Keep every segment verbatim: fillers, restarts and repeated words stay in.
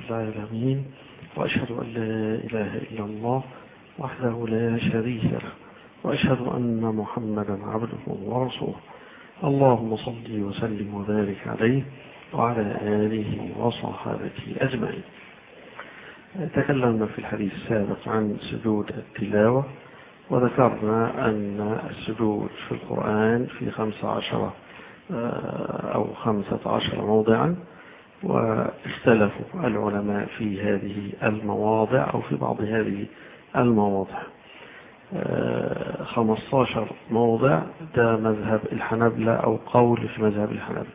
العالمين، وأشهد أن لا إله إلا الله وحده لا شريك له، وأشهد أن محمدا عبده ورسوله. اللهم صل وسلم وبارك عليه وعلى آله وصحابته أجمعين. تكلمنا في الحديث السابق عن سجود التلاوة، وذكرنا أن السجود في القرآن في خمسة عشر أو خمسة عشر موضعا، واختلفوا العلماء في هذه المواضع أو في بعض هذه المواضع. خمسة عشر موضع ده مذهب الحنبلة أو قول في مذهب الحنبلة،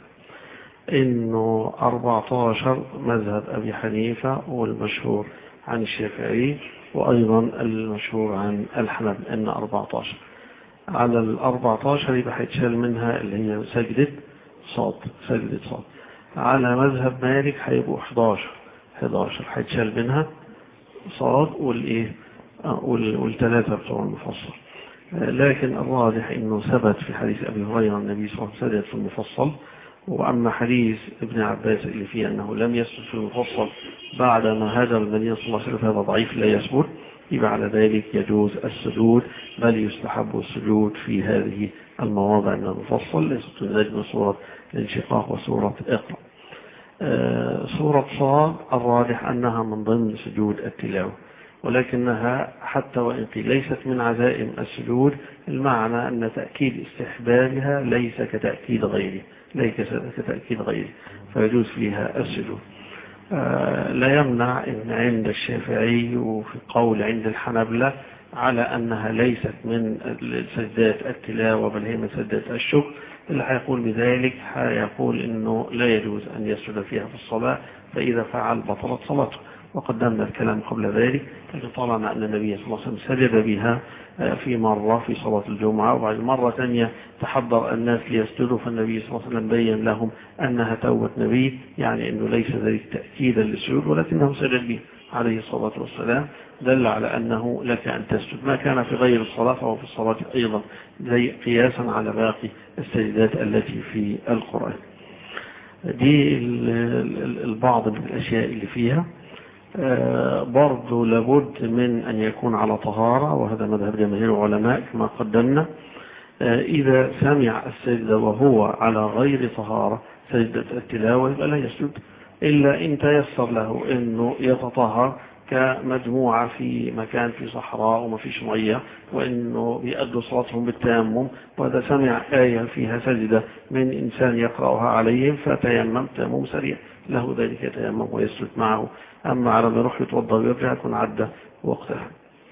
إنه أربعة عشر مذهب أبي حنيفة والمشهور عن الشافعي، وأيضا المشهور عن الحنبلة إن أربعة عشر. على الأربعة عشر يبقى هيتشال منها اللي هي سجدة صاد سجدة صاد. على مذهب مالك هيبقوا أحد عشر أحد عشر هيتشال منها صاد والإيه والثلاثة بتوع المفصل. لكن الراجح إنه ثبت في حديث أبي هريرة النبي صلى الله عليه وسلم في المفصل، وأما حديث ابن عباس اللي فيه أنه لم يسجد في المفصل بعد ما هاجر المدينة صلى الله عليه وسلم فهذا ضعيف لا يثبت، يبقى على ذلك يجوز السجود، بل يستحب السجود في هذه المواضع من المفصل، ليست من سورة الانشقاق وسورة اقرأ. آه سورة صاد الراجح أنها من ضمن سجود التلاوة، ولكنها حتى وإن قيل ليست من عزائم السجود، المعنى أن تأكيد استحبابها ليس كتأكيد غيره ليس كتأكيد غيره فيجوز فيها السجود. آه لا يمنع أن عند الشافعي وفي قول عند الحنبلة على أنها ليست من سجدات التلاوة بل هي من سجدات الشكر، اللي هيقول بذلك هيقول أنه لا يجوز أن يسجد فيها في الصلاة، فإذا فعل بطلت صلاته. وقدمنا الكلام قبل ذلك، لكن طالما أن النبي صلى الله عليه وسلم سجد بها في مرة في صلاة الجمعة، وبعد مرة ثانية تحضر الناس ليسجدوا، فالنبي صلى الله عليه وسلم بين لهم أنها توبة نبي، يعني أنه ليس ذلك تأكيدا للسجود ولكنه سجد به عليه الصلاة والسلام، دل على أنه لك أن تسجد ما كان في غير الصلاة فهو في الصلاة أيضا، زي قياسا على باقي السجدات التي في القرآن. دي البعض من الأشياء اللي فيها. آه برضو لابد من أن يكون على طهارة، وهذا مذهب جماهير العلماء كما قدمنا. آه إذا سمع السجدة وهو على غير طهارة سجدة التلاوة يبقى لا يسجد، إلا إن تيسر له أنه يتطهر كمجموعة في مكان في صحراء وما فيش مية، وأنه بيأدوا صلاتهم بالتيمم، وإذا سمع آية فيها سجدة من إنسان يقرأها عليهم فتيمم تيمم سريع له ذلك يتيمم ويسجد معه. أما على ما يروح يتوضأ ويرجع يكون عدى وقتها.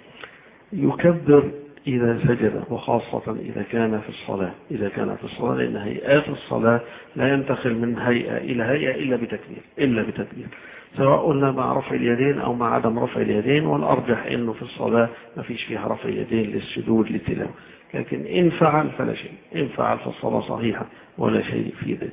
يكبر إذا سجد، وخاصة إذا كان في الصلاة إذا كان في الصلاة لأن هيئات الصلاة لا ينتقل من هيئة إلى هيئة إلا بتكبير إلا بتكبير سواء قلنا مع رفع اليدين أو مع عدم رفع اليدين، والأرجح إنه في الصلاة ما فيش فيها رفع اليدين للسجود للتلاوة، لكن إن فعل فلا شيء، إن فعل فالصلاة صحيحة ولا شيء في ذلك.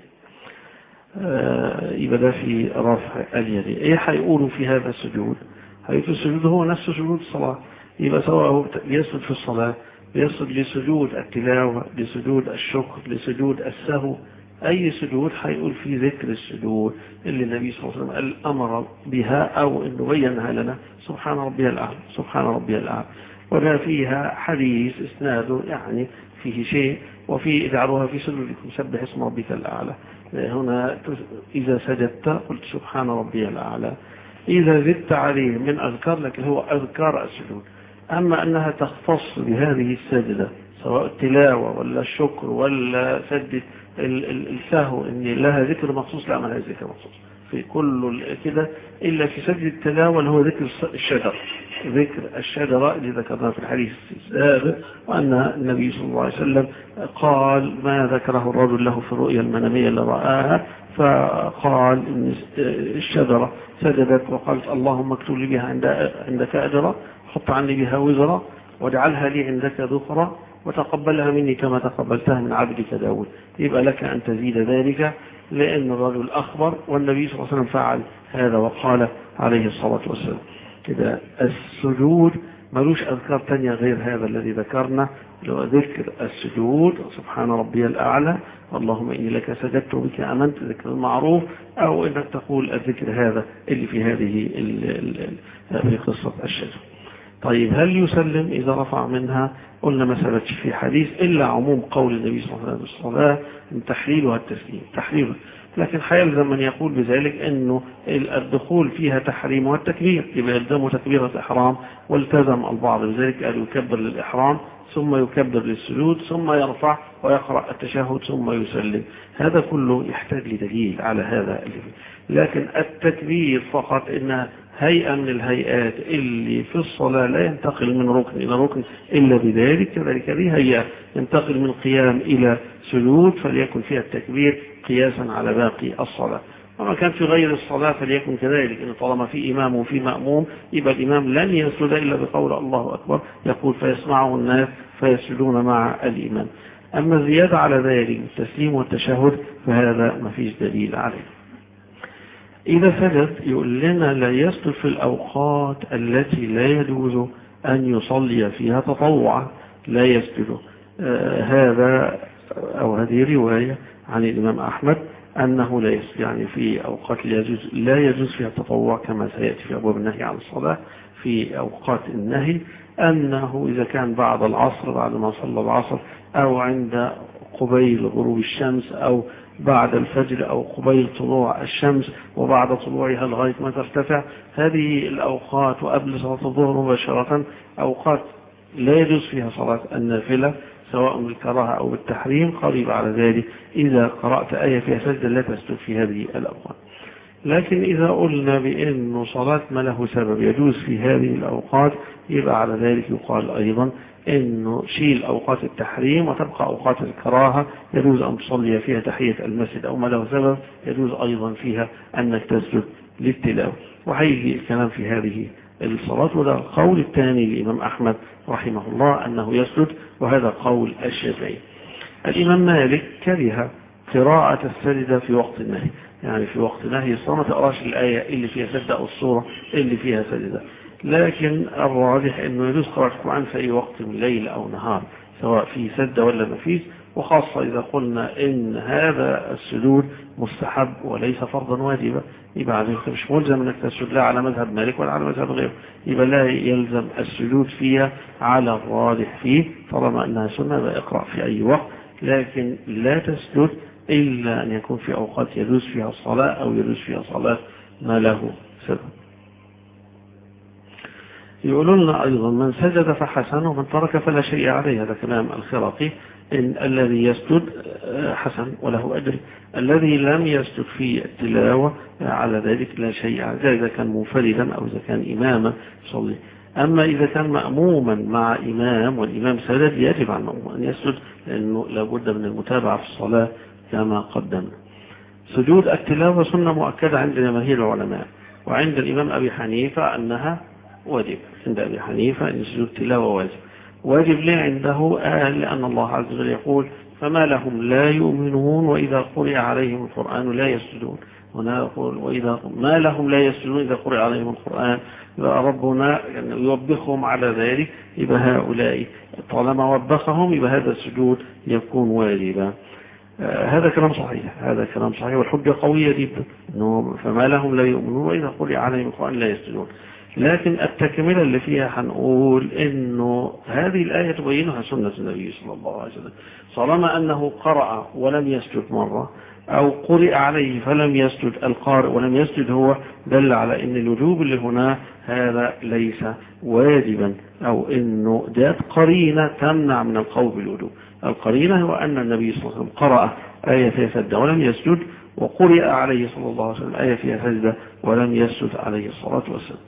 آه يبقى ده في رفع اليدين. إيه هيقولوا في هذا السجود؟ هيقولوا السجود هو نفس سجود الصلاة، يبقى سواء هو بيسجد في الصلاة بيسجد لسجود التلاوة لسجود الشكر لسجود السهو، أي سجود هيقول في ذكر السجود اللي النبي صلى الله عليه وسلم قال أمر بها أو إنه بينها لنا، سبحان ربي الأعلى سبحان ربي الأعلى، ولا فيها حديث إسناده يعني فيه شيء، وفي اجعلوها في سجودكم سبح اسم ربك الأعلى. هنا إذا سجدت قلت سبحان ربي الأعلى، إذا زدت عليه من أذكار لكن هو أذكار السجود. أما أنها تختص بهذه السجدة سواء التلاوة ولا الشكر ولا سجدة السهو إن لها ذكر مخصوص، لا ما لها ذكر مخصوص في كل كده إلا في سجدة التلاوة اللي هو ذكر الشجر ذكر الشجرة اللي ذكرناه في الحديث السابق، وأن النبي صلى الله عليه وسلم قال ما ذكره الرجل له في الرؤيا المنامية اللي رآها، فقال إن الشجرة سجدت وقالت اللهم اكتب لي بها عندك أجرا، حط عني بها وزرا، واجعلها لي عندك ذخرا، وتقبلها مني كما تقبلتها من عبدك داود. يبقى لك أن تزيد ذلك لأن الرجل أخبر والنبي صلى الله عليه وسلم فعل هذا وقال عليه الصلاة والسلام كده. السجود ملوش أذكار تانية غير هذا الذي ذكرنا، لو ذكر السجود سبحان ربي الأعلى، اللهم إني لك سجدت بك أمنت، ذكر المعروف، أو إنك تقول الذكر هذا اللي في هذه في قصة الشجر. طيب هل يسلم إذا رفع منها؟ قلنا ما ثبتش في حديث إلا عموم قول النبي صلى الله عليه وسلم الصلاة من تحليلها التسليم تحليلها، لكن حيلزم من يقول بذلك أنه الدخول فيها تحريم والتكبير، يبقى يلزمه تكبيرة الإحرام، والتزم البعض بذلك أن يكبر للإحرام ثم يكبر للسجود ثم يرفع ويقرأ التشهد ثم يسلم. هذا كله يحتاج لدليل على هذا اللي فيه. لكن التكبير فقط إنها هيئة من الهيئات اللي في الصلاة لا ينتقل من ركن إلى ركن إلا بذلك، كذلك هذه هيئة ينتقل من قيام إلى سجود فليكن فيها التكبير قياسا على باقي الصلاة. وما كان في غير الصلاة فليكن كذلك، إن طالما في إمام وفي مأموم يبقى الإمام لن يسجد إلا بقول الله أكبر، يقول فيسمعه الناس فيسجدون مع الإمام. أما الزيادة على ذلك التسليم والتشهد فهذا ما فيش دليل عليه. إذا سجد يقول لنا لا يسجد في الأوقات التي لا يجوز أن يصلي فيها تطوعا، لا يسجد. آه هذا أو هذه رواية عن الإمام أحمد أنه لا يسجد، يعني في أوقات لا يجوز, لا يجوز فيها التطوع كما سيأتي في أبواب النهي عن الصلاة. في أوقات النهي أنه إذا كان بعد العصر بعد ما صلى العصر، أو عند قبيل غروب الشمس، أو بعد الفجر، أو قبيل طلوع الشمس وبعد طلوعها لغاية ما ترتفع، هذه الأوقات وقبل صلاة الظهر مباشرة أوقات لا يجوز فيها صلاة النافلة سواء بالكراهة أو بالتحريم. قريب على ذلك إذا قرأت آية فيها سجدة لا تسجد في هذه الأوقات. لكن إذا قلنا بأن صلاة ما له سبب يجوز في هذه الأوقات، يبقى على ذلك يقال أيضا أنه شيل أوقات التحريم وتبقى أوقات الكراهة يجوز أن تصلي فيها تحية المسجد أو ما له سبب، يجوز أيضا فيها أنك تسجد للتلاوة. وهيجي الكلام في هذه الصلاة، وده القول الثاني للإمام أحمد رحمه الله أنه يسجد، وهذا قول الشافعي. الإمام مالك كره قراءة السجدة في وقت النهي، يعني في وقت نهي الصلاة ما تقراش الآية اللي فيها سجدة أو الصورة اللي فيها سجدة، لكن الراجح أنه يجوز قراءة القرآن في أي وقت من ليل أو نهار سواء في سجدة ولا ما فيه، وخاصة إذا قلنا إن هذا السجود مستحب وليس فرضا واجبا، يبقى عليك مش ملزم أنك تسجد لا على مذهب مالك ولا على مذهب غيره، يبقى لا يلزم السجود فيها على الراجح فيه طالما أنها سنة فاقرأ في أي وقت، لكن لا تسجد إلا أن يكون في أوقات يجوز فيها الصلاة أو يجوز فيها صلاة ما له سبب. يقولون لنا أيضا من سجد فحسن ومن ترك فلا شيء عليه، هذا كلام الخراقي، إن الذي يسجد حسن وله أجر، الذي لم يسجد في التلاوة على ذلك لا شيء عليه إذا كان منفردا أو إذا كان إماما يصلي. أما إذا كان مأموما مع إمام والإمام سجد يجب على المأموم أن يسجد، لأنه لابد من المتابعة في الصلاة كما قدمنا. سجود التلاوة سنة مؤكدة عند جماهير العلماء، وعند الإمام أبي حنيفة أنها واجب. عند أبي حنيفة أن سجود التلاوة واجب. واجب ليه عنده؟ قال لأن الله عز وجل يقول فما لهم لا يؤمنون وإذا قرئ عليهم القرآن لا يسجدون، هنا يقول وإذا ما لهم لا يسجدون إذا قرئ عليهم القرآن، يبقى ربنا يعني يوبخهم على ذلك، يبقى هؤلاء طالما وبخهم يبقى هذا السجود يكون واجبا. آه هذا كلام صحيح، هذا كلام صحيح والحجة قوية جدا، إنه فما لهم لا يؤمنون وإذا قرئ عليهم القرآن لا يسجدون. لكن التكملة اللي فيها هنقول إنه هذه الآية تبينها سنة النبي صلى الله عليه وسلم، طالما أنه قرأ ولم يسجد مرة أو قرئ عليه فلم يسجد القارئ ولم يسجد هو، دل على أن الوجوب اللي هنا هذا ليس واجبا، أو أنه ذات قرينة تمنع من القول بالوجوب. القرينة هو أن النبي صلى الله عليه وسلم قرأ آية فيها سجدة ولم يسجد، وقرئ عليه صلى الله عليه وسلم آية فيها سجدة ولم يسجد عليه الصلاة والسلام.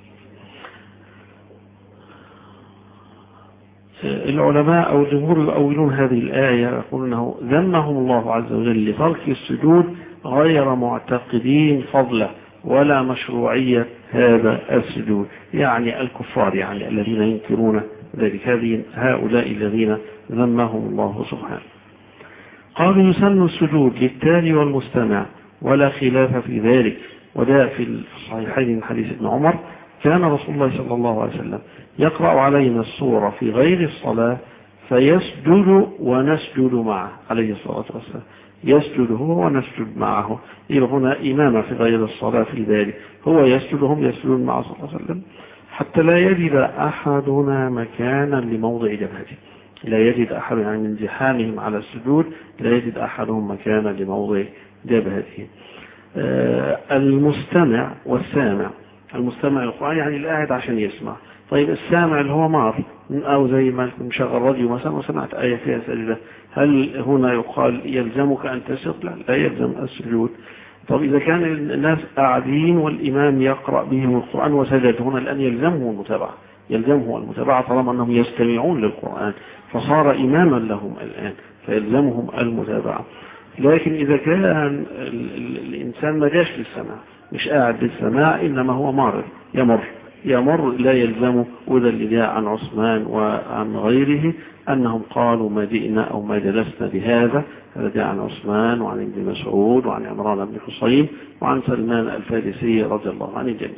العلماء أو الجمهور يؤولون هذه الآية يقولون أنه ذمهم الله عز وجل لترك السجود غير معتقدين فضله ولا مشروعية هذا السجود، يعني الكفار، يعني الذين ينكرون ذلك، هذه هؤلاء الذين ذمهم الله سبحانه. قالوا يسن السجود للتالي والمستمع ولا خلاف في ذلك، وده في الصحيحين من حديث ابن عمر كان رسول الله صلى الله عليه وسلم يقرأ علينا السورة في غير الصلاة فيسجد ونسجد معه عليه الصلاة والسلام، يسجد هو ونسجد معه. يبقى هنا إمامة في غير الصلاة في ذلك، هو يسجد هم يسجدون معه صلى الله عليه وسلم، حتى لا يجد أحدنا مكانا لموضع جبهته، لا يجد أحد يعني من زحامهم على السجود لا يجد أحدهم مكانا لموضع جبهته. آه المستمع والسامع، المستمع القرآن يعني القاعد عشان يسمع، طيب السامع اللي هو مار أو زي ما مشغل راديو مثلا وسمعت آية فيها سجدة، هل هنا يقال يلزمك أن تسجد؟ لا، لا يلزم السجود. طب إذا كان الناس قاعدين والإمام يقرأ بهم القرآن وسجد، هنا الآن يلزمه المتابعة، يلزمه المتابعة طالما أنهم يستمعون للقرآن فصار إماما لهم الآن فيلزمهم المتابعة. لكن إذا كان الإنسان ما جاش للسماع، مش قاعد للسماع إنما هو مار يمر يمر لا يلزمه. وذا اللي جاء عن عثمان وعن غيره أنهم قالوا ما جئنا أو ما جلسنا لهذا، هذا جاء عن عثمان وعن ابن مسعود وعن عمران بن حصين وعن سلمان الفارسي رضي الله عن الجميع.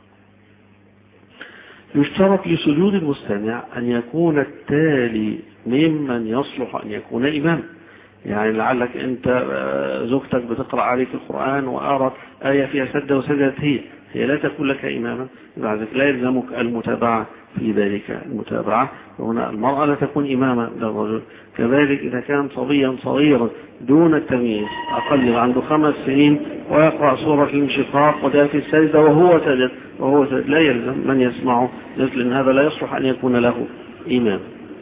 يشترط لسجود المستمع أن يكون التالي ممن يصلح أن يكون إمام، يعني لعلك أنت زوجتك بتقرأ عليك القرآن وأرت آية فيها سجدة وسجدت هي هي لا تكون لك إماما، بعد لا يلزمك المتابعة في ذلك المتابعة، وهنا المرأة لا تكون إماما للرجل. كذلك إذا كان صبيا صغيرا دون التمييز أقل عنده خمس سنين ويقرأ سورة الانشقاق وده في السجدة وهو سجد وهو سجد لا يلزم من يسمعه، لأن هذا لا يصلح أن يكون له إمام.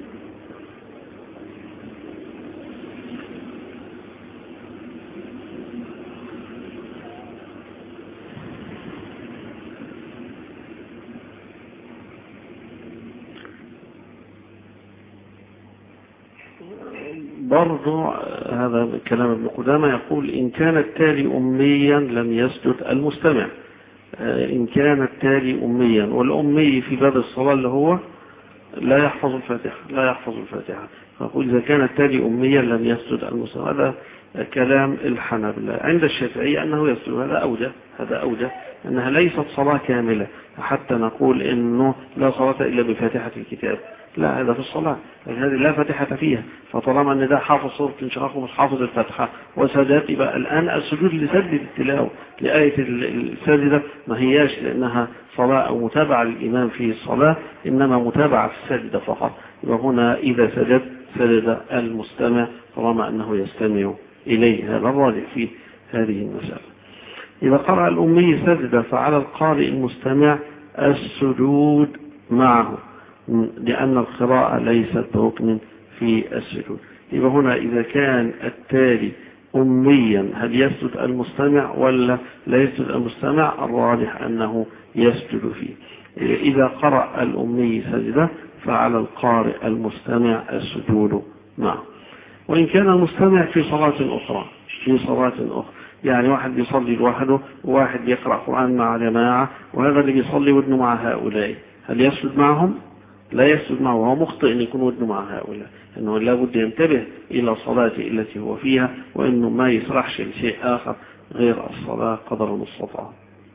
برضو هذا كلام ابن قدامة يقول إن كان التالي أميا لم يسجد المستمع، إن كان التالي أميا، والأمي في باب الصلاة اللي هو لا يحفظ الفاتحة لا يحفظ الفاتحة فأقول إذا كان التالي أميا لم يسجد المستمع. هذا كلام الحنابلة. عند الشافعية أنه يسجد، هذا أوجه هذا أوجه أنها ليست صلاة كاملة حتى نقول إنه لا صلاة إلا بفاتحة الكتاب، لا هذا في الصلاة هذه لا فاتحة فيها، فطالما أن ده حافظ صورة الانشقاق ومش حافظ الفاتحة وسجد يبقى الآن السجود لسجد التلاوة لآية السجدة ما هياش لأنها صلاة أو متابعة للإمام في الصلاة، إنما متابعة في السجدة فقط. يبقى هنا إذا سجد سجد المستمع طالما أنه يستمع إليه، هذا الراجح في هذه المسألة. إذا قرأ الأمي سجد فعلى القارئ المستمع السجود معه لأن القراءة ليست ركن في السجود. يبقى هنا إذا كان التالي أميا هل يسجد المستمع ولا لا يسجد المستمع؟ الراجح أنه يسجد فيه. إذا قرأ الأمي سجدة فعلى القارئ المستمع السجود معه. وإن كان المستمع في صلاة أخرى في صلاة أخرى يعني واحد بيصلي لوحده وواحد بيقرأ قرآن مع جماعة وهذا اللي بيصلي ودنه مع هؤلاء، هل يسجد معهم؟ لا يسجد معه، وهو مخطئ أن يكون ودنه مع هؤلاء، أنه لا بد ينتبه إلى صلاته التي هو فيها وأنه ما يسرحش لشيء آخر غير الصلاة قدر المستطاع.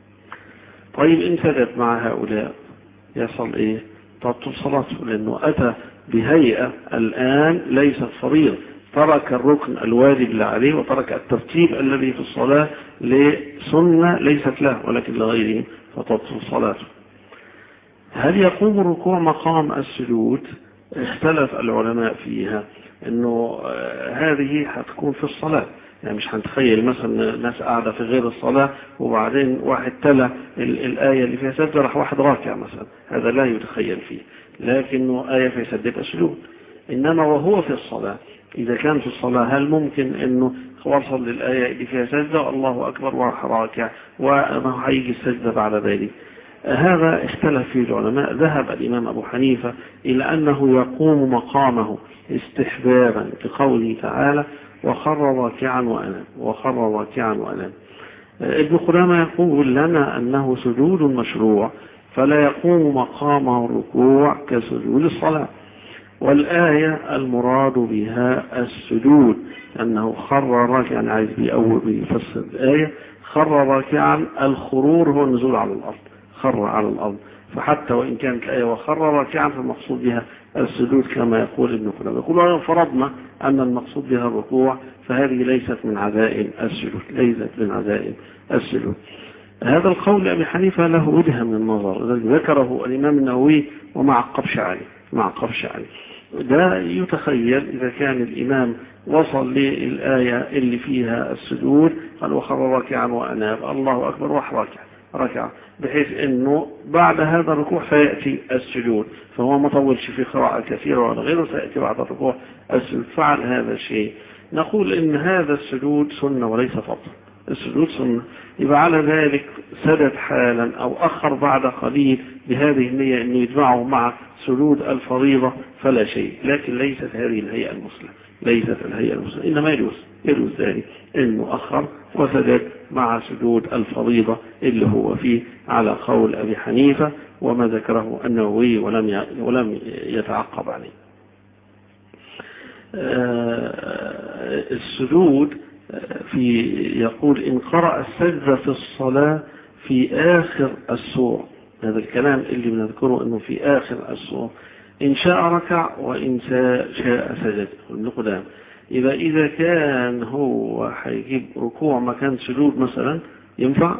طيب إن سجد مع هؤلاء يصل إيه؟ تبطل صلاته لأنه أتى بهيئة الآن ليست فريضة، ترك الركن الواجب اللي عليه وترك الترتيب الذي في الصلاة لسنة ليست له ولكن لغيره فتبطل صلاته. هل يقوم الركوع مقام السجود؟ اختلف العلماء فيها، انه هذه هتكون في الصلاة، يعني مش هنتخيل مثلا ناس قاعدة في غير الصلاة وبعدين واحد تلا الآية اللي فيها سجد راح واحد راكع مثلا، هذا لا يتخيل فيه، لكنه آية فيها سجد السجود. إنما وهو في الصلاة إذا كان في الصلاة هل ممكن أنه وصل للآية اللي فيها سجدة الله أكبر وراح راكع وما هيجي السجدة بعد ذلك؟ هذا اختلف فيه العلماء. ذهب الإمام أبو حنيفة إلى أنه يقوم مقامه استحبابا لقوله تعالى وخر راكعا وأنام وخر راكعا وأنام. ابن قدامة يقول لنا أنه سجود مشروع فلا يقوم مقامه الركوع كسجود الصلاة، والآية المراد بها السجود أنه خر راكعا، عايز بيأول بيفسر الآية خر راكعا الخرور هو النزول على الأرض، خر على الأرض. فحتى وإن كانت الآية وخر راكعا فالمقصود بها السجود كما يقول ابن قدامة. يقول لو فرضنا أن المقصود بها الركوع فهذه ليست من عزائم السجود، ليست من عزائم السجود. هذا القول لأبي حنيفة له وجه من النظر ذكره الإمام النووي وما عقبش عليه ما عقبش عليه. ده يتخيل إذا كان الإمام وصل للآية اللي فيها السجود قال وخر راكعا وأناب الله أكبر وراح راكع ركع، بحيث أنه بعد هذا الركوع سيأتي السجود، فهو ما طولش في قراءة كثيرة ولا غيره، سيأتي بعد الركوع السجود. فعل هذا الشيء نقول إن هذا السجود سنة وليس فضل، السجود سنة. يبقى على ذلك سجد حالا أو أخر بعد قليل بهذه النية أنه يجمعه مع سجود الفريضة فلا شيء، لكن ليست هذه الهيئة المسلمة، ليست الهيئة المسلمة، إنما يجوز يجوز ذلك أنه أخر وسجد مع سجود الفريضة اللي هو فيه على قول أبي حنيفة وما ذكره النووي ولم ولم يتعقب عليه. السجود في يقول إن قرأ السجدة في الصلاة في آخر السورة، هذا الكلام اللي بنذكره أنه في آخر السورة، إن شاء ركع وإن شاء سجد. ابن قدامة إذا إذا كان هو هيجيب ركوع مكان سجود مثلا ينفع؟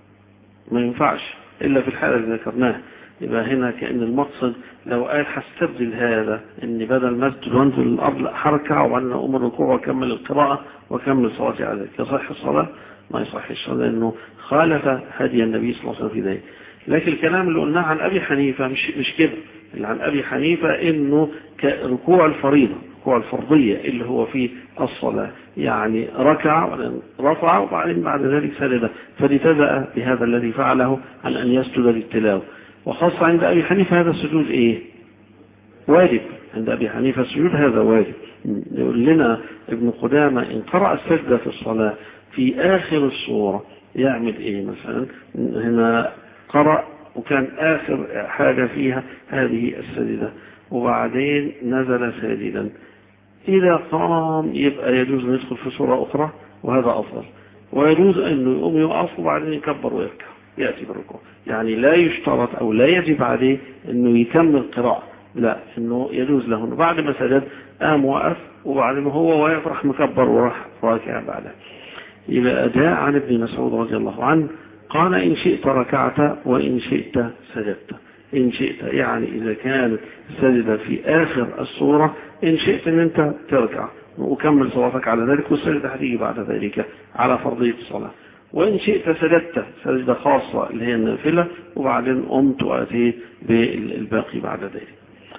ما ينفعش إلا في الحالة اللي ذكرناها. يبقى هنا كأن المقصد لو قال هستبدل هذا إن بدل ما اسجد وانزل الأرض لا هركع وبعدين أقوم الركوع وأكمل القراءة وأكمل صلاتي على ذلك، يصح الصلاة؟ ما يصح الصلاة، لأنه خالف هدي النبي صلى الله عليه وسلم في ذلك. لكن الكلام اللي قلناه عن أبي حنيفة مش مش كده، اللي عن أبي حنيفة إنه كركوع الفريضة، ركوع الفرضية اللي هو في الصلاة، يعني ركع رفع وبعدين بعد ذلك سجد، فلتبأ بهذا الذي فعله عن أن يسجد للتلاوة. وخاصة عند أبي حنيفة هذا السجود إيه؟ واجب. عند أبي حنيفة السجود هذا واجب. يقول لنا ابن قدامة إن قرأ السجدة في الصلاة في آخر السورة يعمل إيه مثلا؟ هنا قرأ وكان آخر حاجة فيها هذه السجدة وبعدين نزل ساجدا، إذا قام يبقى يجوز أن يدخل في سورة أخرى وهذا أفضل، ويجوز أنه يقوم يقف وبعدين يكبر ويركع يأتي بالركوع. يعني لا يشترط أو لا يجب عليه أنه يكمل قراءة، لا، أنه يجوز له أنه بعد ما سجد قام وقف وبعدين هو واقف راح مكبر وراح راكع بعده. إذا أداء عن ابن مسعود رضي الله عنه قال إن شئت ركعت وإن شئت سجدت. إن شئت يعني إذا كانت السجدة في آخر السورة إن شئت أن أنت تركع وكمل صلاتك على ذلك والسجدة هتيجي بعد ذلك على فرضية الصلاة، وإن شئت سجدت سجدة خاصة اللي هي النافلة وبعدين قمت وأتيت بالباقي بعد ذلك.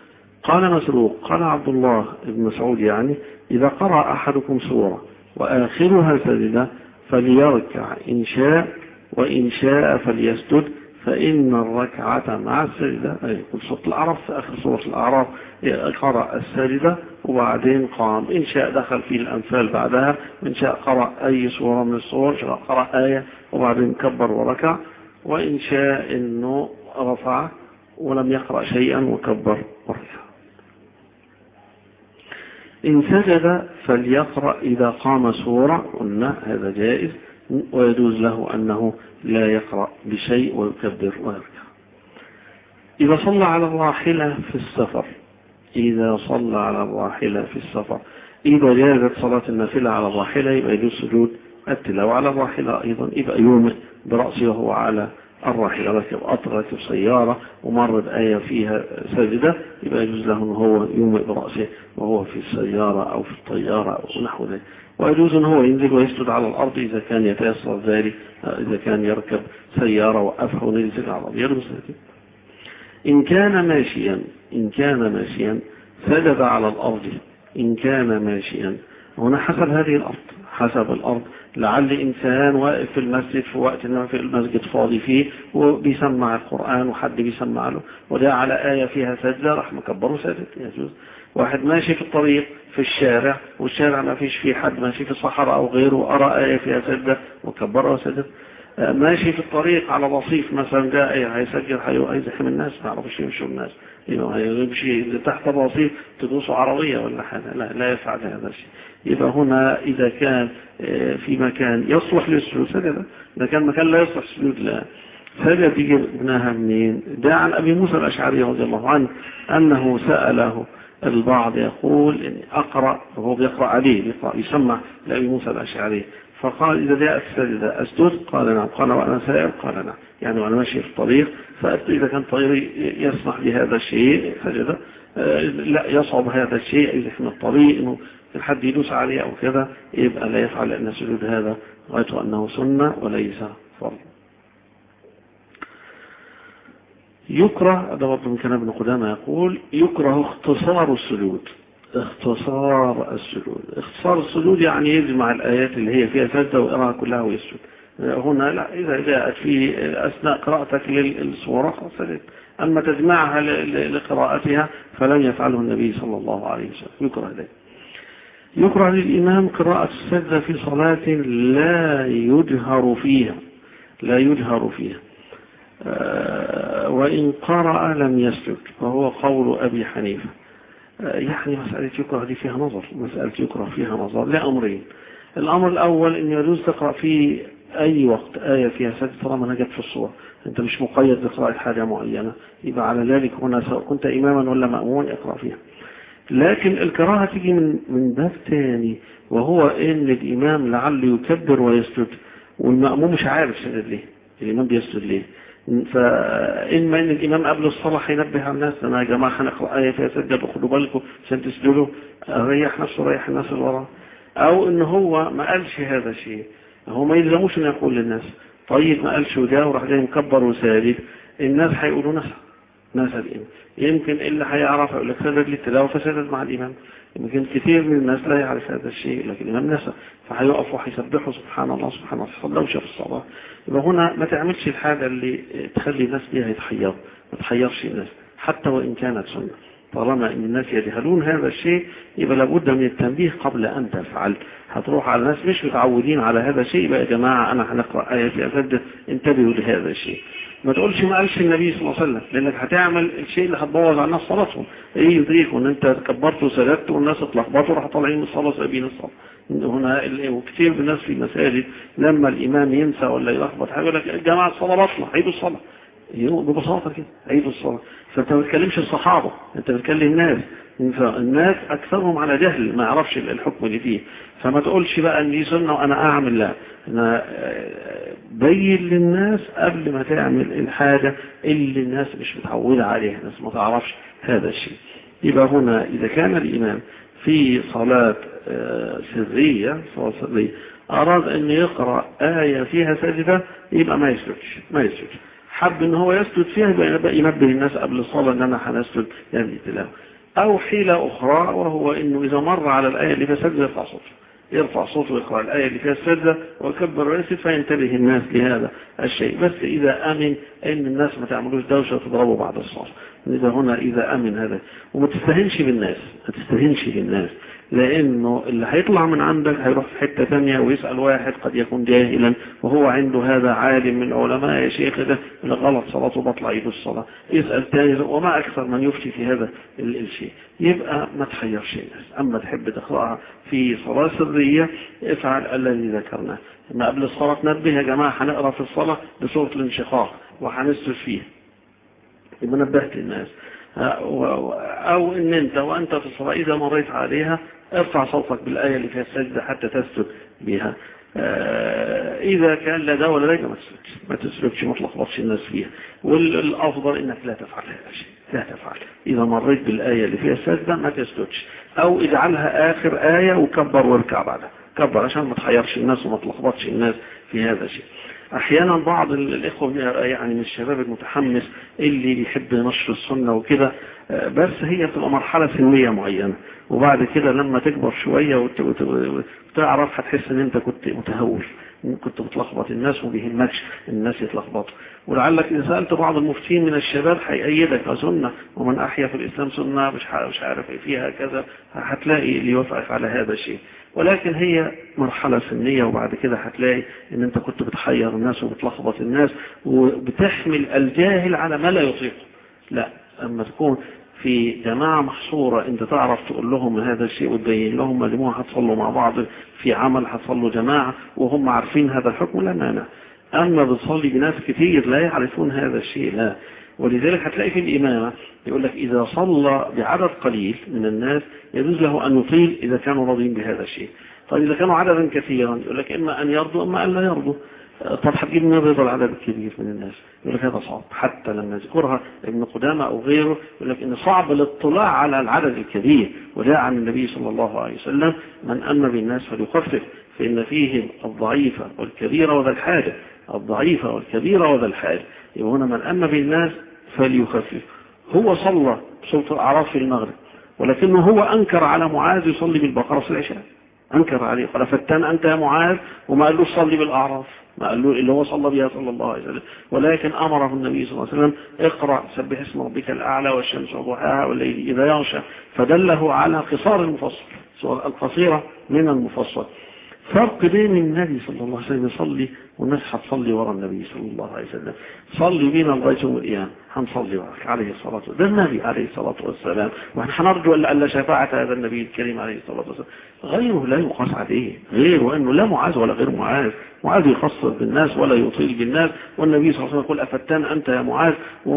قال مسروق قال عبد الله بن مسعود يعني إذا قرأ أحدكم سورة وآخرها سجدة فليركع إن شاء وإن شاء فليسجد فإن الركعة مع السجدة، أي سورة الأعراف في آخر سورة الأعراف قرأ السجدة وبعدين قام، إن شاء دخل في الأنفال بعدها، وإن شاء قرأ أي سورة من السور، قرأ آية وبعدين كبر وركع، وإن شاء إنه رفع ولم يقرأ شيئا وكبر وركع. إن سجد فليقرأ إذا قام سورة، قلنا هذا جائز، ويجوز له أنه لا يقرأ بشيء ويكبر ويركع. إذا صلى على الراحلة في السفر إذا صلى على الراحلة في السفر إذا جازت صلاة النافلة على الراحلة يبقى يجوز سجود التلاوة على الراحلة أيضا، يبقى يومئ برأسه وهو على الراحلة، ركب قطر ركب سيارة ومر بآية فيها سجدة يبقى يجوز له أنه هو يومئ برأسه وهو في السيارة أو في الطيارة أو نحو ذلك. ويجوز أنه هو ينزل ويسجد على الأرض إذا كان يتيسر ذلك، إذا كان يركب سيارة وقفها ونزل على الأرض يجوز ذلك. إن كان ماشيا إن كان ماشيا سجد على الأرض. إن كان ماشيا هنا حسب هذه الأرض حسب الأرض، لعل إنسان واقف في المسجد في وقت إنما في المسجد فاضي فيه وبيسمع القرآن وحد بيسمع له وده على آية فيها سجدة راح مكبره سجد يجوز. واحد ماشي في الطريق في الشارع والشارع ما فيش فيه حد، ماشي في الصحراء أو غيره أرى آية فيها سجدة وكبره وسجد. ماشي في الطريق على رصيف مثلا جاء آية هيسجل هيزحم الناس ما يعرفش يمشوا الناس، يمشي تحت الرصيف تدوسوا عربية ولا حاجة، لا, لا يفعل هذا الشيء. يبقى هنا إذا كان في مكان يصلح للسجود سجد، إذا كان مكان لا يصلح السجود لا. سجد دي جبناها منين؟ ده عن أبي موسى الأشعري رضي الله عنه أنه سأله البعض يقول إن أقرأ، وهو بيقرأ عليه بيقرأ يسمع لأبي موسى الأشعري، فقال إذا جاء السجد أسجد؟ قال نعم. قال وأنا سائر؟ قال نعم. يعني وأنا ماشي في الطريق فأسجد إذا كان طريقي يسمح بهذا الشيء سجد، لا يصعب هذا الشيء إذا كان الطريق إنه الحد يدوس عليه أو كذا يبقى لا يفعل، لأن السجود هذا غايته أنه سنة وليس فرض. يكره، هذا برضه من كلام ابن قدامة، يقول يكره اختصار السجود. اختصار السجود اختصار السجود يعني يجمع الآيات اللي هي فيها سجدة ويقراها كلها ويسجد. هنا لا، إذا جاءت في أثناء قراءتك للسورة سجد، أما تجمعها لقراءتها فلم يفعله النبي صلى الله عليه وسلم. يكره ذلك. يكره للإمام قراءة السجدة في صلاة لا يجهر فيها لا يجهر فيها أه وإن قرأ لم يسجد، فهو قول أبي حنيفة. أه يعني مسألة يكره دي فيها نظر، مسألة يكره فيها نظر لأمرين. الأمر الأول أن يجوز تقرأ في أي وقت آية فيها سجد طالما نجت في الصورة، أنت مش مقيد بقراءة حاجة معينة، يبقى على ذلك هنا سواء كنت إماما ولا مأمون اقرأ فيها. لكن الكراهة تيجي من من باب ثاني، وهو ان الامام لعله يكبر ويسجد والمأموم مش عارف سجد ليه، الامام بيسجد ليه. فإما ان الامام قبل الصلاة هينبه على الناس انا يا جماعة هنقرأ آية فيها سجد وخدوا بالكم عشان تسجدوا، ريح نفسه ريح الناس اللي وراه. او ان هو ما قالش هذا الشيء، هو ما يلزموش ان يقول للناس طيب ما قالش وجاء وراح جاي مكبر وساجد، الناس هيقولوا نسى نسى الإمام. يمكن اللي هيعرف يقول لك سجد للتلاوة فسجد مع الإمام، يمكن كثير من الناس لا يعرف هذا الشيء لكن الإمام نسى، فهيقف وهيسبحه سبحان الله سبحان الله صلوش في الصلاة. يبقى هنا ما تعملش الحاجة اللي تخلي الناس بيها يتحيروا، ما تحيرش الناس حتى وإن كانت سنة. طالما ان الناس يجهلون هذا الشيء يبقى لابد من التنبيه قبل ان تفعل. هتروح على الناس مش متعودين على هذا الشيء، يبقى يا جماعة انا هنقرأ آية في أسد انتبهوا لهذا الشيء. ما تقولش ما قالش النبي صلى الله عليه وسلم، لانك هتعمل الشيء اللي هتبوظ على الناس صلاتهم. ايه يدريكوا ان انت كبرت وسجدت والناس اتلخبطوا راح طالعين من الصلاه سايبين الصلاه. هنا وكثير من الناس في المساجد لما الامام ينسى ولا يلخبط هيقول لك يا جماعه الصلاه بطلة عيدوا الصلاه، ببساطه كده عيدوا الصلاه. فانت ما بتكلمش الصحابه، انت بتكلم الناس، الناس اكثرهم على جهل ما يعرفش الحكم اللي فيه. فما تقولش بقى ان دي سنه وانا اعمل، لا، انا بين للناس قبل ما تعمل الحاجه اللي الناس مش متعوده عليها، الناس ما تعرفش هذا الشيء. يبقى هنا اذا كان الامام في صلاه سريه صلاه سريه اراد ان يقرا ايه فيها سجده يبقى ما يسجدش ما يسجدش حب ان هو يسجد فيها يبقى ينبه الناس قبل الصلاه ان انا هنسجد يعني تلاوه. او حيله اخرى وهو انه اذا مر على الايه اللي فيها سجده يرفع صوته يرفع صوته ويقرأ الآية اللي فيها السجدة ويكبر ويسجد فينتبه الناس لهذا الشيء، بس إذا أمن أن الناس ما تعملوش دوشة وتضربوا بعد الصلاة. إذا هنا إذا أمن هذا، وما تستهنش بالناس ما تستهنش بالناس لأنه اللي هيطلع من عندك هيروح في حتة ثانية ويسأل واحد قد يكون جاهلا وهو عنده هذا عالم من علماء يا شيخ ده من غلط صلاته بطلع يد الصلاة، يسأل ثاني وما أكثر من يفتي في هذا الشيء. يبقى ما تخيرش الناس. أما تحب تقرأها في صلاة سرية افعل الذي ذكرناه. ما قبل الصلاة نبه يا جماعة هنقرأ في الصلاة بسورة الانشقاق وهنسجد فيها، يبقى نبهت الناس. أو إن أنت وأنت في الصلاة إذا مريت عليها ارفع صوتك بالآية اللي فيها السجدة حتى تسجد بها. إذا كان لا ده ولا ده ما تسجدش ما تسجدش ما تلخبطش الناس فيها. والأفضل إنك لا تفعل هذا الشيء، لا تفعل. إذا مريت بالآية اللي فيها السجدة ما تسجدش، أو اجعلها آخر آية وكبر واركع بعدها، كبر عشان ما تحيرش الناس وما تلخبطش الناس في هذا الشيء. احيانا بعض الاخوه يعني من الشباب المتحمس اللي بيحب نشر السنه وكده، بس هي بتبقى مرحله سنيه معينه، وبعد كده لما تكبر شويه وتعرف هتحس ان انت كنت متهور، كنت بتلخبط الناس وبيهمكش الناس يتلخبطوا. ولعلك إذا سألت بعض المفتين من الشباب هيأيدك سنة، ومن أحيا في الإسلام سنة مش مش عارف فيها كذا، هتلاقي اللي يوافقك على هذا الشيء. ولكن هي مرحلة سنية، وبعد كده هتلاقي ان انت كنت بتحير الناس وبتلخبط الناس وبتحمل الجاهل على ما لا يطيقه. لا، اما تكون في جماعة محصورة انت تعرف تقول لهم هذا الشيء وتبين لهم مجموعة هتصلوا مع بعض في عمل، هتصلوا جماعة وهم عارفين هذا الحكم، لا مانع. أما بتصلي بناس كتير لا يعرفون هذا الشيء لا. ولذلك هتلاقي في الإمامة يقول لك إذا صلى بعدد قليل من الناس يجوز له أن يطيل إذا كانوا راضين بهذا الشيء. طيب إذا كانوا عددا كثيرا يقول لك إما أن يرضوا إما أن لا يرضوا. طب هتجيب من رضا العدد الكبير من الناس؟ يقول لك هذا صعب. حتى لما يذكرها ابن قدامة أو غيره يقول لك إن صعب الاطلاع على العدد الكبير. وجاء عن النبي صلى الله عليه وسلم من أما بالناس فليخفف فإن فيهم الضعيفة والكبيرة وذا الحاجة. الضعيفة والكبيرة وذا الحاجة. يبقى هنا من أما بالناس فليخفف. هو صلى بسورة الأعراف في المغرب ولكنه هو أنكر على معاذ يصلي بالبقرة في العشاء. أنكر عليه قال فتان أنت يا معاذ وما قال له صلي بالأعراف ما قال له اللي هو صلى بها صلى الله عليه وسلم. ولكن أمره النبي صلى الله عليه وسلم اقرأ سبح اسم ربك الأعلى والشمس وضحاها والليل إذا يغشى فدله على قصار المفصل القصيرة من المفصل. فرق بين النبي صلى الله عليه وسلم يصلي والناس هتصلي وراء النبي صلى الله عليه وسلم. صلي بينا لغايه يوم القيامه هنصلي وراك عليه الصلاه والسلام. ده النبي عليه الصلاه والسلام واحنا هنرجو الا شفاعه هذا النبي الكريم عليه الصلاه والسلام. غيره لا يقاس عليه غيره انه لا معاذ ولا غير معاذ. معاذ يخصر بالناس ولا يطيل بالناس والنبي صلى الله عليه وسلم يقول افتان انت يا معاذ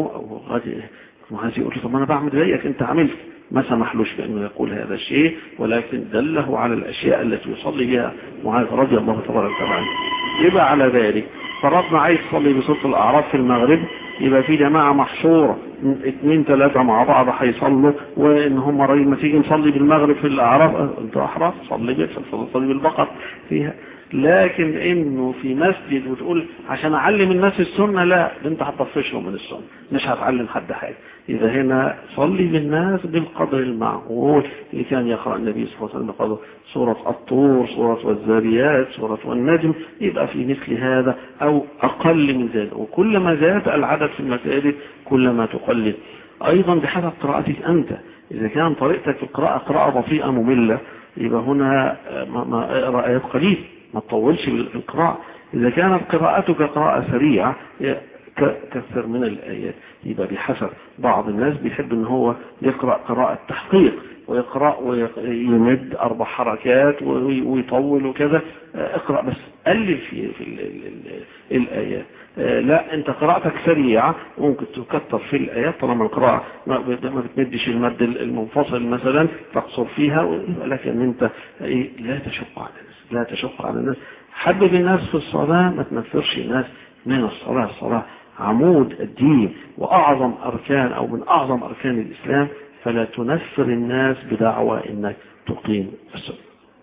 وغادي معاذ يقول له طب انا بعمل زيك انت عملت ما سمحلوش بأنه يقول هذا الشيء ولكن دله على الأشياء التي يصلي بها معاذ رضي الله تبارك وتعالى. يبقى على ذلك فرضنا عايز تصلي بسورة الأعراف في المغرب يبقى في جماعة محشورة اثنين ثلاثة مع بعض هيصلوا وإن هم رايين ما تيجي نصلي بالمغرب في الأعراف أنت أحرف صلي بيكسل صلي بالبقر فيها. لكن انه في مسجد وتقول عشان اعلم الناس السنة لا انت هتطفشهم من السنة مش هتعلم حد حاجة. اذا هنا صلي بالناس بالقدر المعقول اللي كان يقرأ النبي صلى الله عليه وسلم قال سورة الطور سورة والذاريات سورة والنجم يبقى في مثل هذا او اقل من ذلك. وكل ما زاد العدد في المساجد كل ما تقلل ايضا بحسب قراءتك انت. اذا كان طريقتك في القراءة قراءة بطيئة مملة يبقى هنا ما اقرأ آيات قليل ما تطولش بالقراءة. إذا كانت قراءتك قراءة سريعة كثر من الآيات. يبقى بحسب بعض الناس بيحب ان هو يقرأ قراءة تحقيق ويقرأ ويمد أربع حركات ويطول وكذا. اقرأ بس قلل في, في ال ال ال الآيات. لا انت قراءتك سريعة ممكن تكثر في الآيات طالما القراءة ما بتمدش المد المنفصل مثلا تقصر فيها لكن انت لا تشق على الناس لا تشق على الناس. حبب الناس في الصلاة ما تنفرش الناس من الصلاة. الصلاة عمود الدين وأعظم أركان أو من أعظم أركان الإسلام فلا تنفر الناس بدعوى إنك تقيم الصلاة.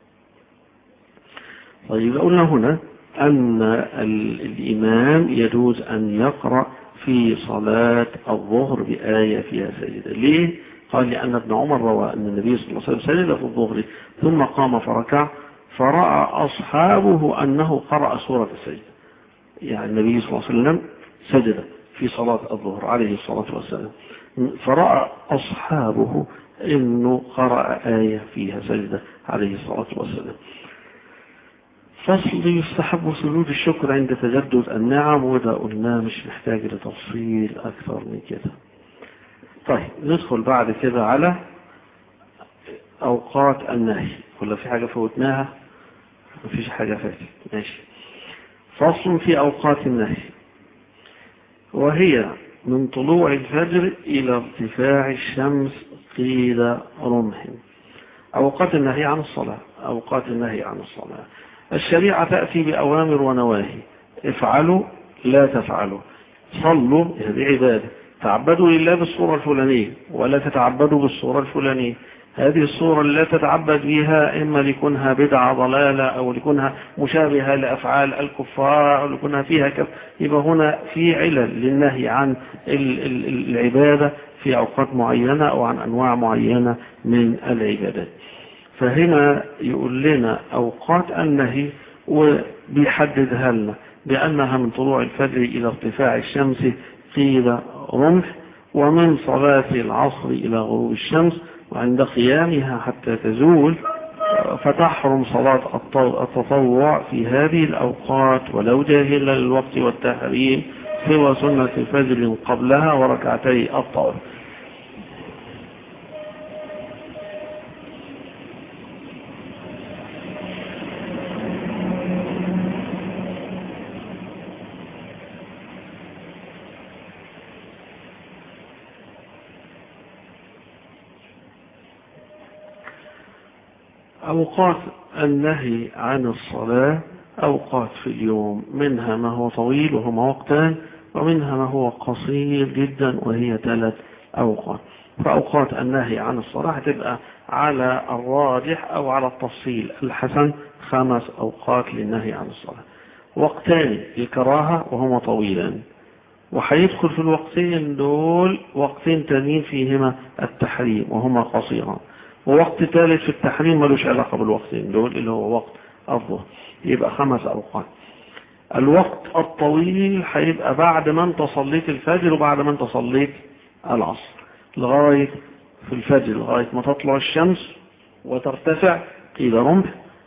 طيب قلنا هنا أن الإمام يجوز أن يقرأ في صلاة الظهر بآية فيها سجدة. ليه؟ قال لأن ابن عمر روى أن النبي صلى الله عليه وسلم سجد في الظهر ثم قام فركع فرأى أصحابه أنه قرأ سورة السجدة. يعني النبي صلى الله عليه وسلم سجد في صلاة الظهر عليه الصلاة والسلام فرأى أصحابه أنه قرأ آية فيها سجدة عليه الصلاة والسلام. فصل يستحب سجود الشكر عند تجدد النعم وده قلنا مش محتاج لتفصيل أكثر من كده. طيب ندخل بعد كده على أوقات النهي. ولا في حاجة فوتناها؟ مفيش حاجة فاتت. ماشي. فصل في أوقات النهي وهي من طلوع الفجر إلى ارتفاع الشمس قيل رمح. أوقات النهي عن الصلاة. أوقات النهي عن الصلاة الشريعة تأتي بأوامر ونواهي. افعلوا لا تفعلوا صلوا هذه عبادة تعبدوا لله بالصورة الفلانية ولا تتعبدوا بالصورة الفلانية. هذه الصورة اللي لا تتعبد بها إما لكونها بدعة ضلالة أو لكونها مشابهة لأفعال الكفار أو لكونها فيها كف. يبقى هنا في علل للنهي عن العبادة في أوقات معينة أو عن أنواع معينة من العبادات. فهنا يقول لنا أوقات النهي وبيحددها لنا بأنها من طلوع الفجر إلى ارتفاع الشمس قيل رمح ومن صلاة العصر إلى غروب الشمس وعند قيامها حتى تزول. فتحرم صلاة التطوع في هذه الأوقات ولو جاهلا للوقت والتحريم سوى سنة الفجر قبلها وركعتي الطواف. أوقات النهي عن الصلاة أوقات في اليوم، منها ما هو طويل وهما وقتان، ومنها ما هو قصير جدا وهي ثلاث أوقات. فأوقات النهي عن الصلاة تبقى على الراجح أو على التفصيل الحسن خمس أوقات للنهي عن الصلاة. وقتان الكراهة وهما طويلان، وحيدخل في الوقتين دول وقتين تانيين فيهما التحريم وهما قصيران، ووقت ثالث في التحريم ملوش علاقة بالوقتين دول اللي هو وقت الظهر. يبقى خمس أوقات. الوقت الطويل هيبقى بعد ما انت صليت الفجر وبعد ما انت صليت العصر، لغاية في الفجر لغاية ما تطلع الشمس وترتفع قيل رمح،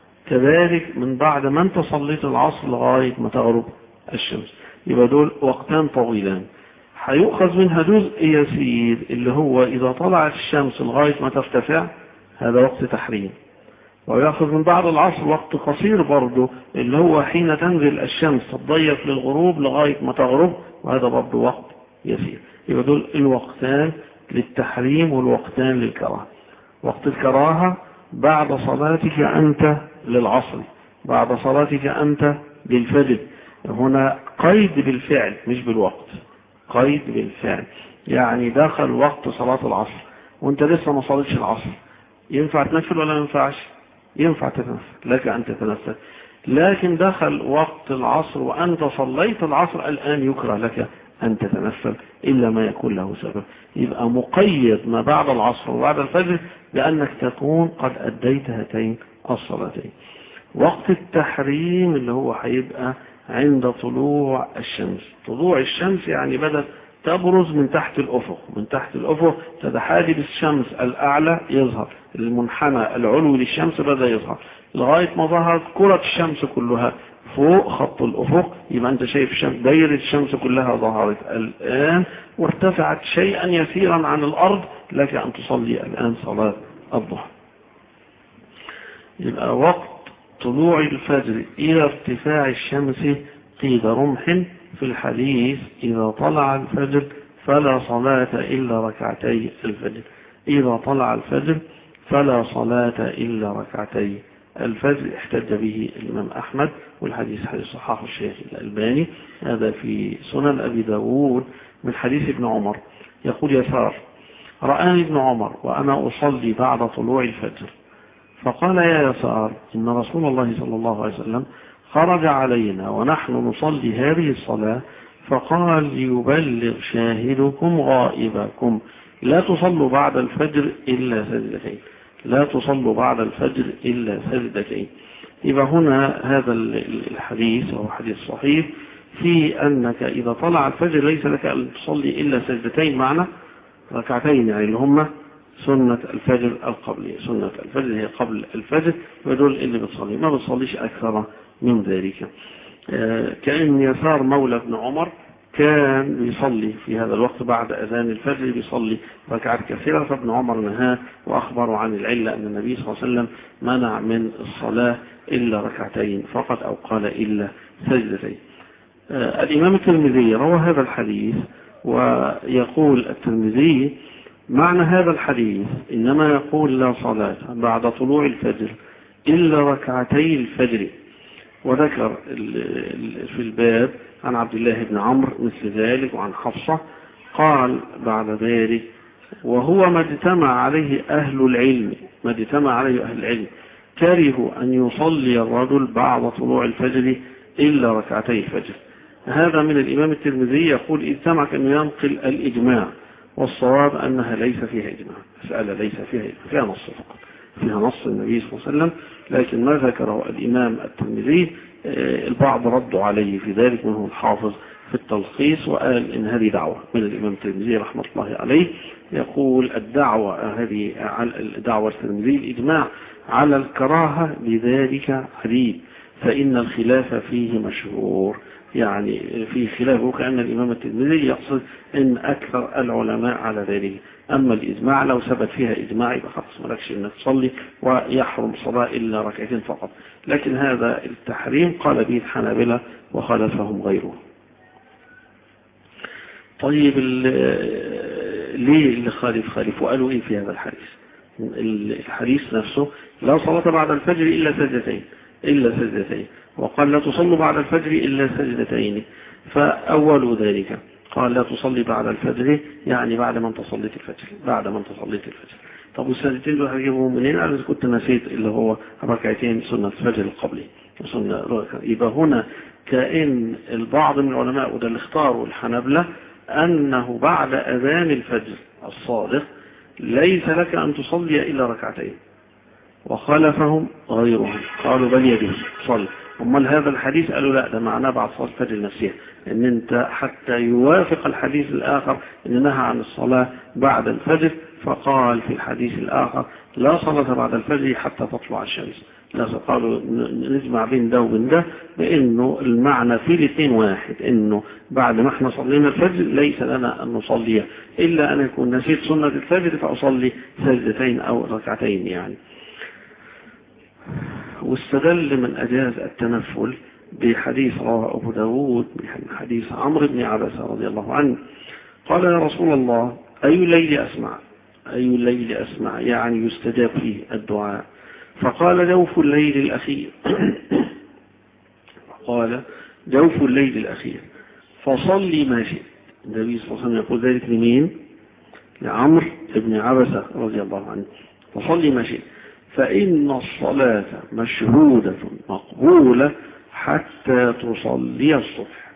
كذلك من بعد ما انت صليت العصر لغاية ما تغرب الشمس. يبقى دول وقتان طويلان. هيؤخذ منها جزء يسير اللي هو إذا طلعت الشمس لغاية ما ترتفع، هذا وقت تحريم. ويأخذ من بعد العصر وقت قصير برضه اللي هو حين تنزل الشمس تضيق للغروب لغاية ما تغرب، وهذا برضه وقت يسير. يبقى دول الوقتان للتحريم والوقتان للكراهة. وقت الكراهة بعد صلاتك أنت للعصر، بعد صلاتك أنت للفجر. هنا قيد بالفعل مش بالوقت، قيد بالفعل. يعني دخل وقت صلاة العصر وانت لسه ما صليتش العصر، ينفع تنفل ولا ما ينفعش؟ ينفع تتنفل، لك أن تتنفل. لكن دخل وقت العصر وأنت صليت العصر، الآن يكره لك أن تتنفل إلا ما يكون له سبب. يبقى مقيد ما بعد العصر وبعد الفجر بأنك تكون قد أديت هاتين الصلاتين. وقت التحريم اللي هو هيبقى عند طلوع الشمس. طلوع الشمس يعني بدأت تبرز من تحت الأفق، من تحت الأفق تتحاجب الشمس الأعلى يظهر، المنحنى العلوي للشمس بدأ يظهر لغاية ما ظهرت كرة الشمس كلها فوق خط الأفق. يبقى أنت شايف الشمس، دايرة الشمس كلها ظهرت الآن وارتفعت شيئا يسيرا عن الأرض، لك أن تصلي الآن صلاة الضحى. يبقى وقت طلوع الفجر إلى ارتفاع الشمس قيد رمح في الحديث إذا طلع الفجر فلا صلاة إلا ركعتي الفجر. إذا طلع الفجر فلا صلاة إلا ركعتي الفجر. احتج به الإمام أحمد، والحديث حديث صححه الشيخ الألباني. هذا في سنن أبي داود من حديث ابن عمر. يقول يسار: رآني ابن عمر وأنا أصلي بعد طلوع الفجر فقال: يا يسار، إن رسول الله صلى الله عليه وسلم خرج علينا ونحن نصلي هذه الصلاة فقال: ليبلغ شاهدكم غائبكم، لا تصلوا بعد الفجر إلا سجدتين، لا تصلوا بعد الفجر إلا سجدتين. يبقى هنا هذا الحديث وهو حديث صحيح في أنك إذا طلع الفجر ليس لك أن تصلي إلا سجدتين، معنى ركعتين يعني اللي هم سنة الفجر القبلية. سنة الفجر هي قبل الفجر، ودول اللي بتصلي، ما بتصليش أكثر من ذلك. كأن يسار مولى ابن عمر كان يصلي في هذا الوقت بعد أذان الفجر، بيصلي ركعات كثيرة، فابن عمر نهاه وأخبره عن العلة أن النبي صلى الله عليه وسلم منع من الصلاة إلا ركعتين فقط، أو قال إلا سجدتين. الإمام الترمذي روى هذا الحديث، ويقول الترمذي: معنى هذا الحديث إنما يقول لا صلاة بعد طلوع الفجر إلا ركعتي الفجر. وذكر في الباب عن عبد الله بن عمرو مثل ذلك وعن حفصة. قال بعد ذلك: وهو ما اجتمع عليه أهل العلم، ما اجتمع عليه أهل العلم كرهوا أن يصلي الرجل بعد طلوع الفجر إلا ركعتي الفجر. هذا من الإمام الترمذي، يقول اجتمع أنه ينقل الإجماع، والصواب أنها ليس فيها إجماع، مسألة ليس فيها إجماع، فيها نص فقط، فيها نص النبي صلى الله عليه وسلم. لكن ما ذكره الإمام الترمذي البعض ردوا عليه في ذلك، منهم الحافظ في التلخيص، وقال إن هذه دعوة من الإمام الترمذي رحمة الله عليه. يقول الدعوة هذه الدعوة الترمذي الإجماع على الكراهة لذلك عديد، فإن الخلاف فيه مشهور. يعني في خلاف، وكأن الإمام الترمذي يقصد أن أكثر العلماء على ذلك. أما الإجماع لو ثبت فيها إجماع يبقى خلاص مالكش أنك تصلي ويحرم صلاة إلا ركعتين فقط. لكن هذا التحريم قال به الحنابلة وخالفهم غيره. طيب ليه اللي خالف خالف وقالوا إيه في هذا الحديث؟ الحديث نفسه لا صلاة بعد الفجر إلا سجدتين إلا سجدتين، وقال لا تصلوا بعد الفجر إلا سجدتين. فأول ذلك قال لا تصلي بعد الفجر يعني بعد ما انت صليت الفجر، بعد ما انت صليت الفجر. طب والسجدتين دول هجيبهم منين؟ أنا كنت نسيت اللي هو ركعتين سنة الفجر القبلي. يبقى هنا كأن البعض من العلماء وده اللي اختاروا الحنبلة أنه بعد أذان الفجر الصادق ليس لك أن تصلي إلا ركعتين، وخالفهم غيرهم قالوا بل يجوز صلي. أمال هذا الحديث قالوا لا، ده معناه بعد صلاة الفجر نفسها، ان انت حتى يوافق الحديث الآخر ان نهى عن الصلاة بعد الفجر، فقال في الحديث الآخر لا صلاة بعد الفجر حتى تطلع الشمس. لا، قالوا نجمع بين ده وبين ده بانه المعنى في الاثنين واحد، انه بعد ما احنا صلينا الفجر ليس لنا ان نصلي الا ان يكون نسيت سنة الفجر فاصلي سجدتين او ركعتين يعني. واستدل من أجاز التنفل بحديث رواه أبو داود من حديث عمرو بن عبسة رضي الله عنه قال يا رسول الله أي الليل أسمع أي الليل أسمع يعني يستجاب فيه الدعاء؟ فقال جوف الليل الأخير قال جوف الليل الأخير فصلي ما شئت. النبي صلى الله عليه وسلم يقول ذلك لمين؟ لعمرو بن عبسة رضي الله عنه، فصلي ما شئت فإن الصلاة مشهودة مقبولة حتى تصلي الصبح،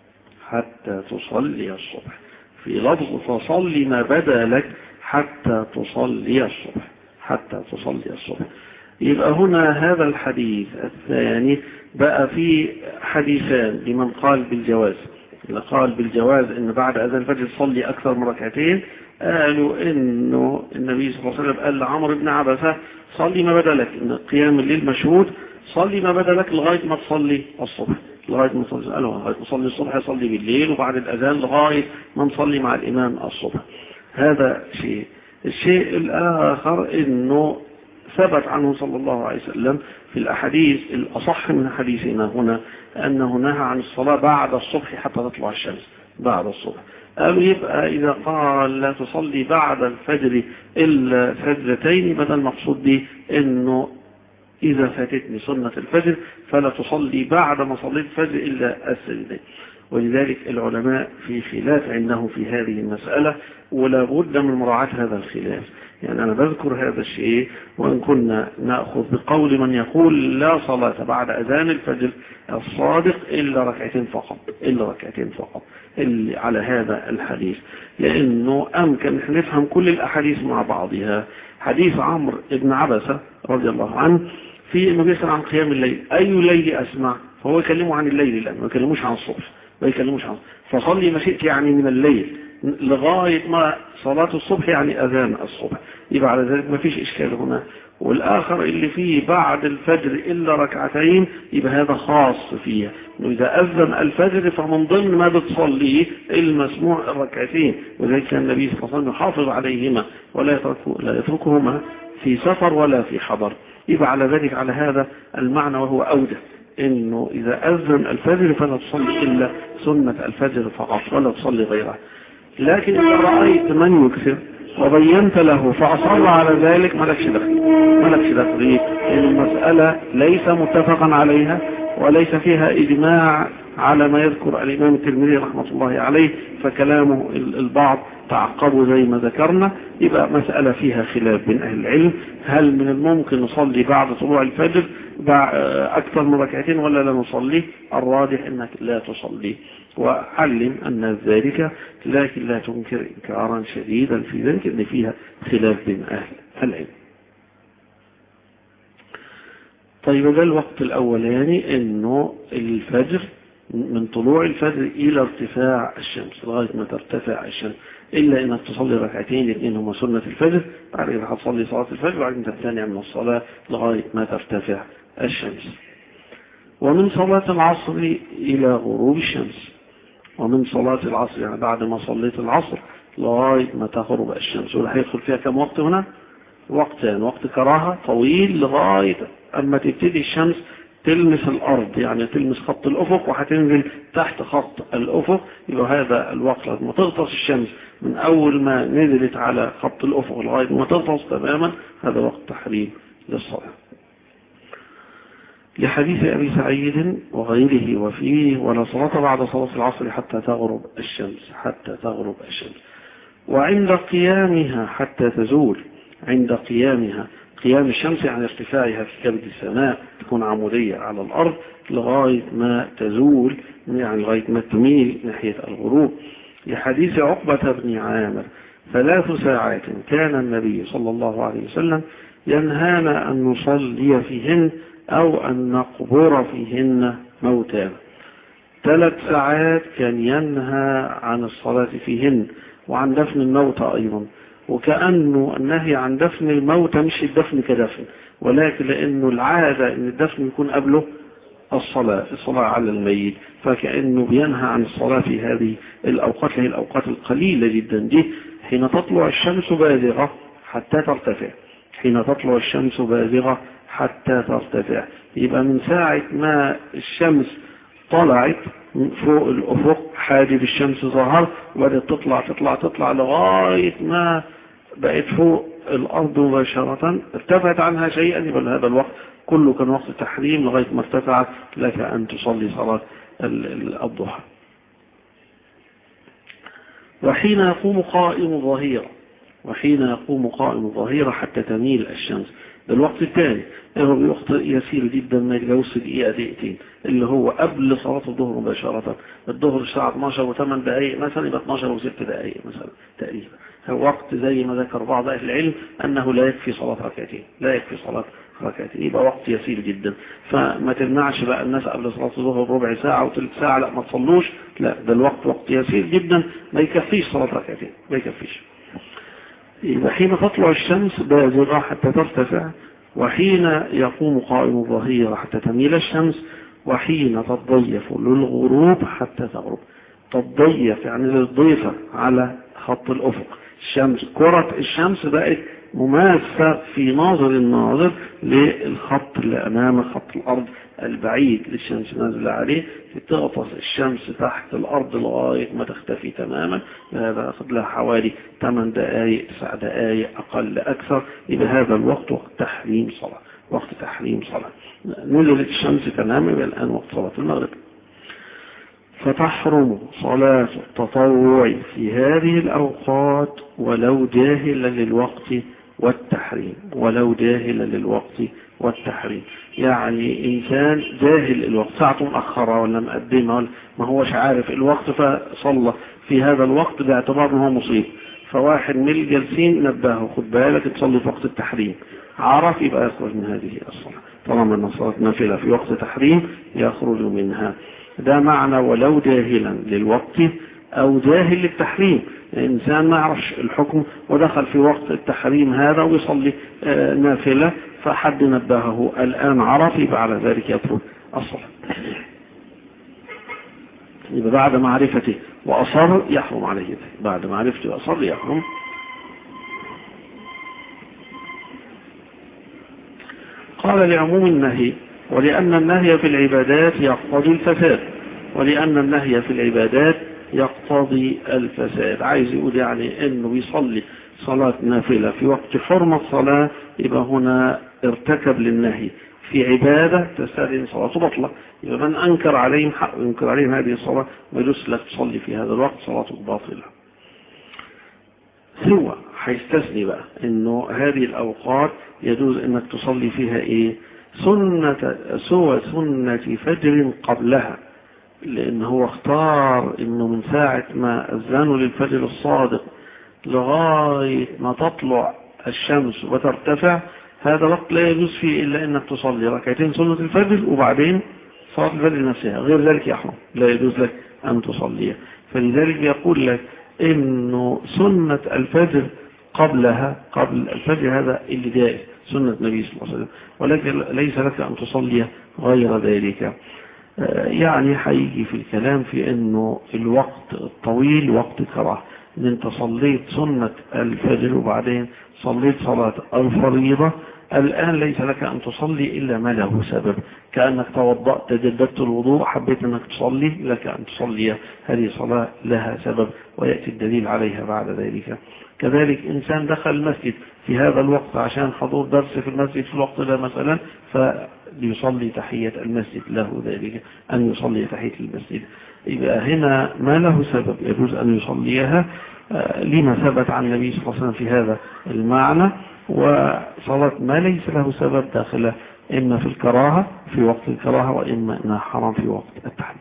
حتى تصلي الصبح. في لفظ فصلي ما بدا لك حتى تصلي الصبح، حتى تصلي الصبح. يبقى هنا هذا الحديث الثاني بقى فيه حديثان لمن قال بالجواز. اللي قال بالجواز ان بعد اذان الفجر تصلي اكثر من ركعتين قالوا انه النبي صلى الله عليه وسلم قال لعمرو بن عبسة صلي ما بدا لك، ان قيام الليل مشهود، صلي ما بدا لك لغايه ما تصلي الصبح، لغايه ما تصلي قالوا لغايه ما تصلي الصبح يصلي بالليل، وبعد الاذان لغايه ما نصلي مع الامام الصبح. هذا شيء. الشيء الاخر انه ثبت عنه صلى الله عليه وسلم في الأحاديث الأصح من حديثنا هنا أنه نهى عن الصلاة بعد الصبح حتى تطلع الشمس، بعد الصبح. قالوا يبقى إذا قال لا تصلي بعد الفجر إلا سجدتين بدل المقصود به أنه إذا فاتتني سنة الفجر فلا تصلي بعد ما صليت الفجر إلا السجدتين. ولذلك العلماء في خلاف عندهم في هذه المسألة، ولا بد من مراعاة هذا الخلاف. يعني أنا بذكر هذا الشيء وإن كنا نأخذ بقول من يقول لا صلاة بعد أذان الفجر الصادق إلا ركعتين فقط، إلا ركعتين فقط اللي على هذا الحديث، لأنه أمكن نفهم كل الأحاديث مع بعضها. حديث عمرو بن عبسة رضي الله عنه في إنه بيسأل عن قيام الليل أي الليل أسمع، فهو يكلمه عن الليل لأنه ما يكلموش عن الصبح، ما يكلموش عن فصلي ما شئت يعني من الليل لغاية ما صلاة الصبح يعني أذان الصبح. يبقى على ذلك ما فيش إشكال هنا. والآخر اللي فيه بعد الفجر إلا ركعتين يبقى هذا خاص فيها، إنه إذا أذن الفجر فمن ضمن ما بتصليه المسموع الركعتين، وذلك كان النبي صلى الله عليه وسلم يحافظ عليهما ولا يتركه لا يتركهما في سفر ولا في حضر. يبقى على ذلك على هذا المعنى وهو أوجه، إنه إذا أذن الفجر فلا تصلي إلا سنة الفجر فقط ولا تصلي غيرها. لكن إذا رأيت من يكثر وبينت له فأصر على ذلك ملكش دخل، ملكش دخل. المسألة ليس متفقا عليها وليس فيها إجماع على ما يذكر الإمام الترمذي رحمة الله عليه، فكلامه البعض تعقبوا زي ما ذكرنا. يبقى مسألة فيها خلاف بين أهل العلم، هل من الممكن نصلي بعد طلوع الفجر أكثر من ركعتين ولا لا نصلي؟ الراجح أنك لا تصلي، وعلم أن ذلك لكن لا تنكر إنكارا شديدا في ذلك أن فيها خلاف بين أهل العلم. طيب ده الوقت الأولاني أنه الفجر من طلوع الفجر إلى ارتفاع الشمس لغاية ما ترتفع الشمس، إلا أنك تصلي ركعتين الاثنين هما سنة الفجر، بعد كده هتصلي صلاة الفجر وبعدين تمتنع من الصلاة لغاية ما ترتفع الشمس. ومن صلاة العصر إلى غروب الشمس، ومن صلاة العصر يعني بعد ما صليت العصر لغاية ما تغرب الشمس. ولا هيدخل فيها كم وقت هنا؟ وقتان، وقت كراهة طويل لغاية أما تبتدي الشمس تلمس الأرض، يعني تلمس خط الأفق وهتنزل تحت خط الأفق، يبقى هذا الوقت لما تغطس الشمس من أول ما نزلت على خط الأفق لغاية ما تغطس تماما، هذا وقت تحريم للصلاة. لحديث أبي سعيد وغيره وفيه: ولا صلاة بعد صلاة العصر حتى تغرب الشمس حتى تغرب الشمس وعند قيامها حتى تزول. عند قيامها، قيام الشمس يعني ارتفاعها في كبد السماء، تكون عمودية على الأرض لغاية ما تزول، يعني لغاية ما تميل ناحية الغروب. لحديث عقبة بن عامر: ثلاث ساعات كان النبي صلى الله عليه وسلم ينهانا أن نصلي فيهن أو أن نقبر فيهن موتانا. ثلاث ساعات كان ينهى عن الصلاة فيهن وعن دفن الموتى أيضا، وكأنه النهي عن دفن الموتى مش الدفن كدفن، ولكن لأنه العادة أن الدفن يكون قبله الصلاة الصلاة على الميت، فكأنه بينهى عن الصلاة في هذه الأوقات، هي الأوقات القليلة جدا دي، حين تطلع الشمس بازغة حتى ترتفع حين تطلع الشمس بازغة حتى ترتفع. يبقى من ساعة ما الشمس طلعت فوق الأفق، حاجب الشمس ظهر وبدأت تطلع تطلع تطلع لغاية ما بقت فوق الأرض مباشرة، ارتفعت عنها شيئا، يبقى هذا الوقت كله كان وقت تحريم لغاية ما ارتفعت لك أن تصلي صلاة الضحى. وحين يقوم قائم الظهيرة وحين يقوم قائم الظهيرة حتى تميل الشمس، ده الوقت الثاني، هو الوقت يسير جدا ما يتجاوزش دقيقة دقيقتين، اللي هو قبل صلاة الظهر مباشرة. الظهر الساعة اثناشر وثمان دقائق مثلا، يبقى اثناشر وست دقائق مثلا تقريبا. هو وقت زي ما ذكر بعض أهل العلم أنه لا يكفي صلاة ركعتين لا يكفي صلاة ركعتين يبقى وقت يسير جدا. فما تمنعش بقى الناس قبل صلاة الظهر ربع ساعة وثلث ساعة لا ما تصلوش، لا، ده الوقت وقت يسير جدا ما يكفيش صلاة ركعتين ما يكفيش. يبقى حين تطلع الشمس بازغة حتى ترتفع، وحين يقوم قائم الظهيرة حتى تميل الشمس، وحين تضيف للغروب حتى تغرب. تضيف يعني للضيفة على خط الأفق، الشمس كرة الشمس بقت مماسة في ناظر الناظر للخط اللي أمام خط الأرض البعيد للشمس نازلة عليه، تغطس الشمس تحت الأرض لغاية ما تختفي تماما. هذا أخذ لها حوالي ثمان دقائق تسع دقائق أقل أكثر. يبقى هذا الوقت وقت تحريم صلاة وقت تحريم صلاة نزلت الشمس تماما. يبقى الآن وقت صلاة المغرب. فتحرم صلاة التطوع في هذه الأوقات ولو جاهلا للوقت والتحريم ولو جاهلا للوقت والتحريم. يعني إنسان جاهل الوقت، ساعته مأخرة ولا مقدمة ما هوش عارف الوقت فصلى في هذا الوقت باعتبار أنه مصيب، فواحد من الجالسين نبهه خد بالك تصلي في وقت التحريم، عرف يبقى يخرج من هذه الصلاة. طالما أن الصلاة نافلة في وقت تحريم يخرج منها. ده معنى ولو جاهلا للوقت أو جاهل للتحريم. الإنسان ما يعرفش الحكم ودخل في وقت التحريم هذا ويصلي نافلة فحد نبهه الآن عرف، يبقى على ذلك يترك الصلاة. يبقى بعد معرفته وأصر يحرم عليه ذلك. بعد معرفته وأصر يحرم. قال لعموم النهي ولأن النهي في العبادات يقتضي الفساد ولأن النهي في العبادات يقتضي الفساد. عايز يقول يعني انه بيصلي صلاة نافلة في وقت حرمة صلاة، يبقى هنا ارتكب للنهي في عبادة تستدعي صلاته بطلة. يبقى من انكر عليهم حق ينكر عليهم هذه الصلاة ويجوز لك تصلي في هذا الوقت صلاته باطلة. سوى هيستثني بقى انه هذه الاوقات يجوز انك تصلي فيها ايه سنة سوى سنة فجر قبلها، لأن هو اختار أنه من ساعة ما أذنوا للفجر الصادق لغاية ما تطلع الشمس وترتفع هذا وقت لا يجوز فيه إلا أنك تصلي ركعتين سنة الفجر وبعدين صلاة الفجر نفسها، غير ذلك يحرم لا يجوز لك أن تصليها. فلذلك يقول لك أنه سنة الفجر قبلها قبل الفجر هذا اللي جائز سنة النبي صلى الله عليه وسلم، ولكن ليس لك أن تصلي غير ذلك. يعني هيجي في الكلام في انه الوقت الطويل وقت كراهه، ان انت صليت سنة الفجر وبعدين صليت صلاة الفريضة الآن ليس لك أن تصلي إلا ما له سبب، كأنك توضأت تجددت الوضوء حبيت أنك تصلي، لك أن تصلي، هذه صلاة لها سبب ويأتي الدليل عليها بعد ذلك. كذلك إنسان دخل المسجد في هذا الوقت عشان حضور درس في المسجد في الوقت ده مثلا، فليصلي تحية المسجد، له ذلك أن يصلي تحية المسجد. يبقى هنا ما له سبب يجوز أن يصليها لما ثبت عن النبي صلى الله عليه وسلم في هذا المعنى. وصلاة ما ليس له سبب داخلة إما في الكراهة في وقت الكراهة، وإما إنها حرام في وقت التحريم.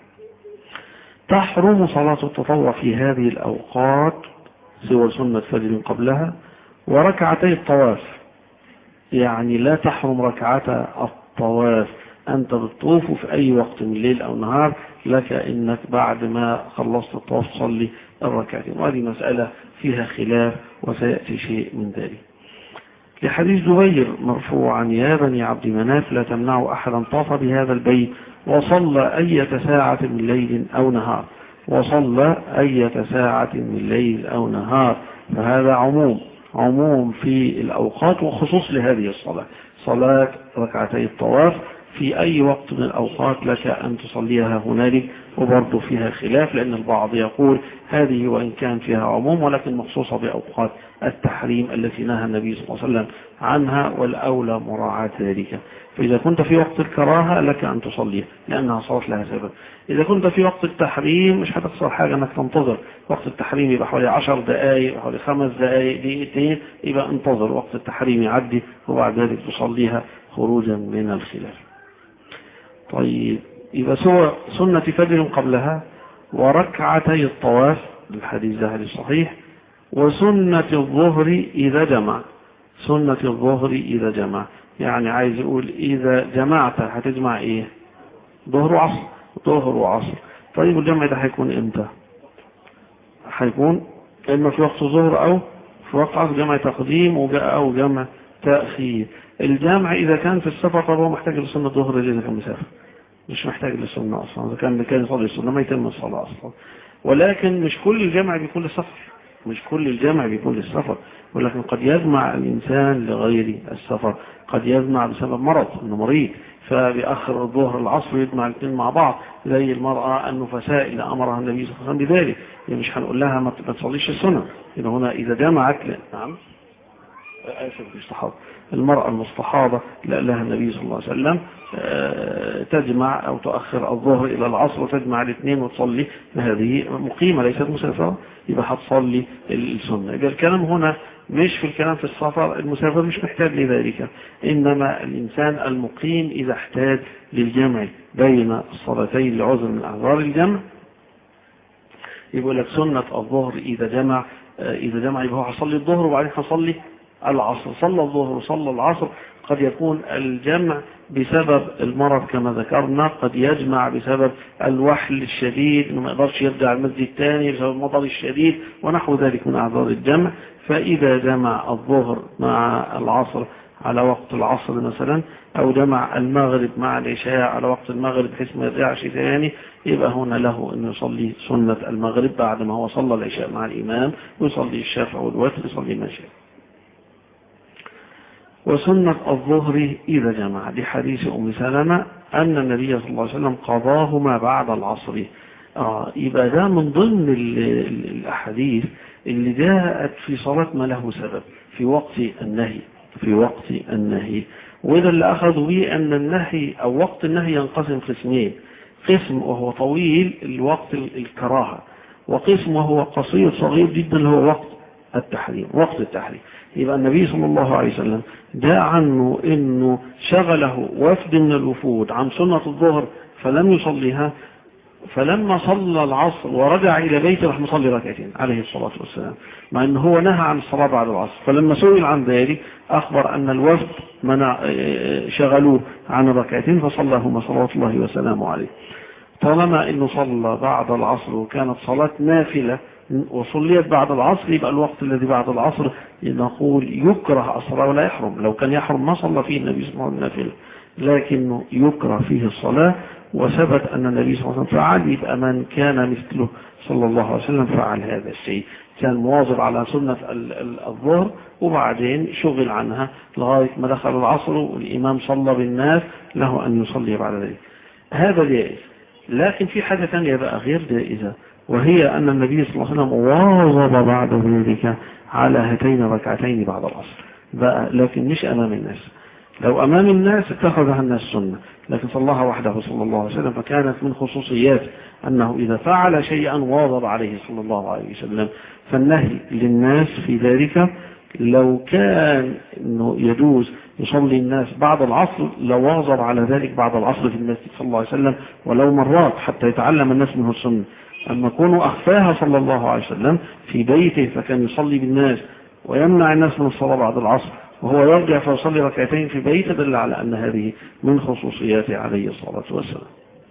تحرم صلاة التطوع في هذه الأوقات سوى سنة فجر قبلها وركعتي الطواف. يعني لا تحرم ركعتا الطواف، أنت بتطوف في أي وقت من الليل أو نهار، لك إنك بعد ما خلصت الطواف تصلي الركعتين، وهذه مسألة فيها خلاف وسيأتي شيء من ذلك. لحديث زبير مرفوعا: يا بني عبد مناف لا تمنعوا أحدا طاف بهذا البيت وصلى أية ساعة من ليل أو نهار، وصلى أية ساعة من ليل أو نهار. فهذا عموم عموم في الأوقات وخصوص لهذه الصلاة، صلاة ركعتي الطواف في أي وقت من الأوقات لك أن تصليها هنالك. وبرضه فيها خلاف، لأن البعض يقول هذه وإن كان فيها عموم ولكن مخصوصة بأوقات التحريم التي نهى النبي صلى الله عليه وسلم عنها، والأولى مراعاة ذلك. فإذا كنت في وقت الكراهة لك أن تصليها لأنها صلاة لها سبب. إذا كنت في وقت التحريم مش هتخسر حاجة أنك تنتظر وقت التحريم، يبقى حوالي عشر دقائق حوالي خمس دقائق دقيقتين، يبقى انتظر وقت التحريم يعدي وبعد ذلك تصليها خروجا من الخلاف. طيب، يبقى سوى سنة فجر قبلها وركعتي الطواف الحديث ده حديث صحيح، وسنة الظهر إذا جمع. سنة الظهر إذا جمع يعني عايز يقول إذا جمعت هتجمع إيه؟ ظهر وعصر، ظهر وعصر. طيب الجمع ده هيكون إمتى؟ هيكون إما في وقت الظهر أو في وقت عصر، جمع تقديم وجاء أو جمع تأخير. الجمع إذا كان في السفر فهو محتاج لسنة الظهر إذا كان مسافر، مش محتاج للسنة أصلا. إذا كان كان يصلي السنة ما يتم الصلاة أصلا. ولكن مش كل الجمع بيكون للسفر، مش كل الجمع بيكون للسفر، ولكن قد يجمع الإنسان لغير السفر، قد يجمع بسبب مرض، إنه مريض فبيأخر الظهر العصر يجمع الاثنين مع بعض، زي المرأة النفساء اللي أمرها النبي صلى الله عليه وسلم بذلك. يعني مش هنقول لها ما تصليش السنة، إذا هنا إذا جمعت. نعم آسف المستحاضة، المرأة المستحاضة لا لها النبي صلى الله عليه وسلم تجمع أو تؤخر الظهر إلى العصر وتجمع الاثنين وتصلي، هذه مقيمة ليست مسافرة، يبقى هتصلي السنة. يبقى الكلام هنا مش في الكلام في السفر، المسافر مش محتاج لذلك، إنما الإنسان المقيم إذا احتاج للجمع بين الصلاتين لعذر من أعذار الجمع، يقول لك سنة الظهر إذا جمع. إذا جمع يبقى هو هصلي الظهر وبعدين هصلي العصر، صلى الظهر وصلى العصر. قد يكون الجمع بسبب المرض كما ذكرنا، قد يجمع بسبب الوحل الشديد انه ما يقدرش يرجع المسجد الثاني بسبب المطر الشديد ونحو ذلك من اعذار الجمع. فاذا جمع الظهر مع العصر على وقت العصر مثلا، او جمع المغرب مع العشاء على وقت المغرب بحيث ما يرجعش ثاني، يبقى هنا له ان يصلي سنة المغرب بعد ما هو صلى العشاء مع الامام، ويصلي الشافع والوتر، يصلي ما شاء. وسنة الظهر إذا جمع لحديث أم سلمة أن النبي صلى الله عليه وسلم قضاهما بعد العصر. آه يبقى ده من ضمن الأحاديث اللي جاءت في صلاة ما له سبب في وقت النهي، في وقت النهي. وإذا اللي أخذوا به أن النهي أو وقت النهي ينقسم قسمين: قسم وهو طويل الوقت الكراهة، وقسم وهو قصير صغير جدا اللي هو وقت التحريم، وقت التحريم. يبقى النبي صلى الله عليه وسلم جاء عنه انه شغله وفد من الوفود عن سنة الظهر فلم يصليها، فلما صلى العصر ورجع الى بيته راح مصلي ركعتين عليه الصلاة والسلام، مع انه هو نهى عن الصلاة بعد العصر. فلما سئل عن ذلك اخبر ان الوفد منع شغلوه عن الركعتين فصلىهما صلوات الله وسلامه عليه. طالما انه صلى بعد العصر وكانت صلاة نافلة وصليت بعد العصر، يبقى الوقت الذي بعد العصر نقول يكره أصلا ولا يحرم. لو كان يحرم ما صلى فيه النبي صلى الله عليه وسلم نافلة، لكنه يكره فيه الصلاة، وثبت أن النبي صلى الله عليه وسلم فعل، يبقى من كان مثله صلى الله عليه وسلم فعل هذا الشيء، كان مواظب على سنة الظهر وبعدين شغل عنها لغاية ما دخل العصر والإمام صلى بالناس، له أن يصلي بعد ذلك. هذا جائز. لكن في حاجة ثانية بقى غير جائزة، وهي أن النبي صلى الله عليه وسلم واظب بعد ذلك على هاتين ركعتين بعد العصر بقى، لكن مش أمام الناس. لو أمام الناس اتخذها الناس سنة، لكن صلىها وحده صلى الله عليه وسلم، فكانت من خصوصيات أنه إذا فعل شيئا واظب عليه صلى الله عليه وسلم. فالنهي للناس في ذلك لو كان إنه يجوز يصلي الناس بعد العصر لو واظب على ذلك بعد العصر في المسجد صلى الله عليه وسلم ولو مرات حتى يتعلم الناس منه السنة. أما كونه أخفاها صلى الله عليه وسلم في بيته فكان يصلي بالناس ويمنع الناس من الصلاة بعد العصر وهو يرجع فيصلي ركعتين في بيته، دل على أن هذه من خصوصياته عليه الصلاة والسلام.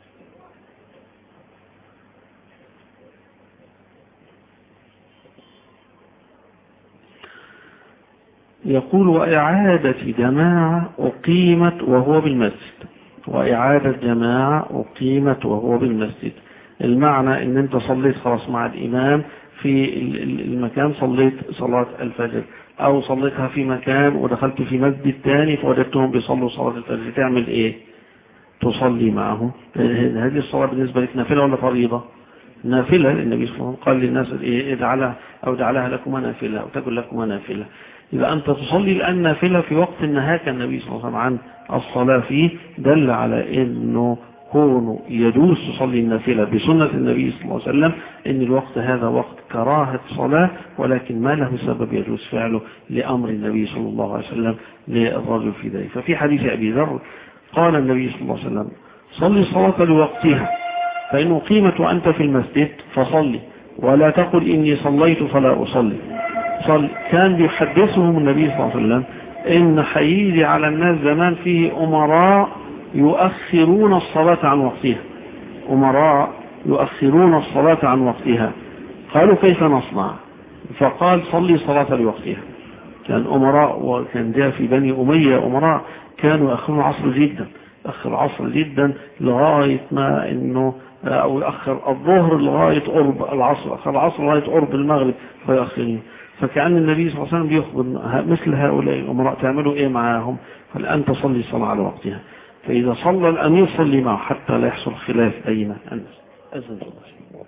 يقول وإعادة جماعة أقيمت وهو بالمسجد، وإعادة جماعة أقيمت وهو بالمسجد، المعنى ان انت صليت خلاص مع الإمام في المكان، صليت صلاة الفجر او صليتها في مكان ودخلت في مسجد تاني فوجدتهم بيصلوا صلاة الفجر، تعمل ايه؟ تصلي معهم. هذه الصلاة بالنسبة لك نافلة ولا فريضة؟ نافلة. النبي صلى الله عليه وسلم قال للناس إيه اجعلها أو جعلها لكم نافلة أو تكن لكم نافلة. إذا أنت تصلي الآن نافلة في وقت نهاك النبي صلى الله عليه وسلم عن الصلاة فيه، دل على أنه كونه يجوز تصلي النافلة بسنة النبي صلى الله عليه وسلم، أن الوقت هذا وقت كراهة صلاة، ولكن ما له سبب يجوز فعله لأمر النبي صلى الله عليه وسلم للرجل في ذلك. ففي حديث أبي ذر قال النبي صلى الله عليه وسلم صلي الصلاة لوقتها، فإن أقيمت وأنت في المسجد فصلي، ولا تقل إني صليت فلا أصلي. صل. كان بيحدثهم النبي صلى الله عليه وسلم إن حييجي على الناس زمان فيه أمراء يؤخرون الصلاة عن وقتها، أمراء يؤخرون الصلاة عن وقتها. قالوا كيف نصنع؟ فقال صلي صلاة لوقتها. كان أمراء، وكان جاء في بني أمية أمراء كانوا يأخرون العصر جدا، أخر العصر جدا لغاية ما إنه أو يأخر الظهر لغاية قرب العصر، أخر العصر لغاية قرب المغرب فيأخرين. فكأن النبي صلى الله عليه وسلم بيخبر مثل هؤلاء الأمراء تعملوا إيه معاهم؟ فالآن تصلي الصلاة على وقتها، فإذا صلى الأمير صلي معه حتى لا يحصل خلاف بين الناس. أذن الله.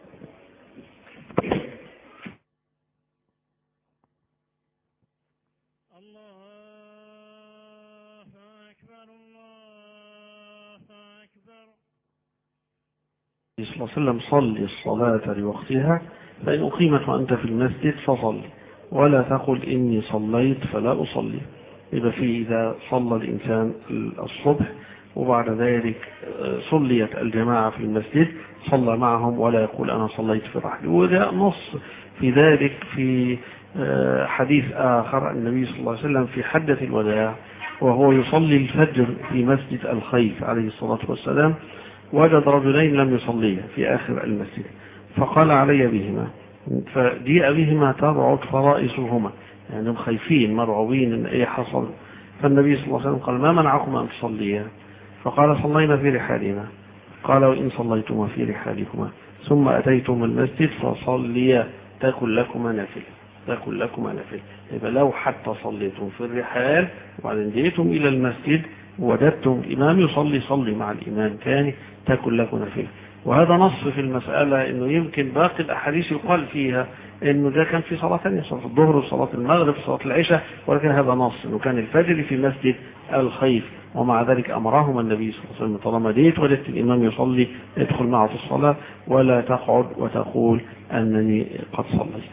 صلى الله عليه وسلم صلي الصلاة لوقتها، فإن أقيمت وأنت في المسجد فصل، ولا تقل إني صليت فلا أصلي. إذا في إذا صلى الإنسان الصبح وبعد ذلك صليت الجماعة في المسجد صلى معهم ولا يقول أنا صليت في رحلي. وده نص في ذلك في حديث آخر النبي صلى الله عليه وسلم في حجة الوداع وهو يصلي الفجر في مسجد الخيف عليه الصلاة والسلام، وجد رجلين لم يصليا في آخر المسجد فقال علي بهما، فجيء بهما ترعد فرائسهما، يعني هم خايفين مرعوبين ان ايه حصل. فالنبي صلى الله عليه وسلم قال ما منعكما ان تصليا؟ فقال صلينا في رحالنا. قال وإن صليتما في رحالكما ثم أتيتم المسجد فصليا تكن لكما نافلة، تكن لكما نافلة. يبقى لو حتى صليتم في الرحال وبعدين جئتم إلى المسجد وجدتم الإمام يصلي صلي مع الإمام تاني تكن لكم نافلة. وهذا نص في المسألة إنه يمكن باقي الأحاديث يقال فيها إنه ده كان في صلاة ثانية، صلاة الظهر وصلاة المغرب وصلاة العشاء، ولكن هذا نص إنه كان الفجر في مسجد الخيف، ومع ذلك أمرهم النبي صلى الله عليه وسلم طالما جئت وجدت الإمام يصلي ادخل معه في الصلاة ولا تقعد وتقول أنني قد صليت.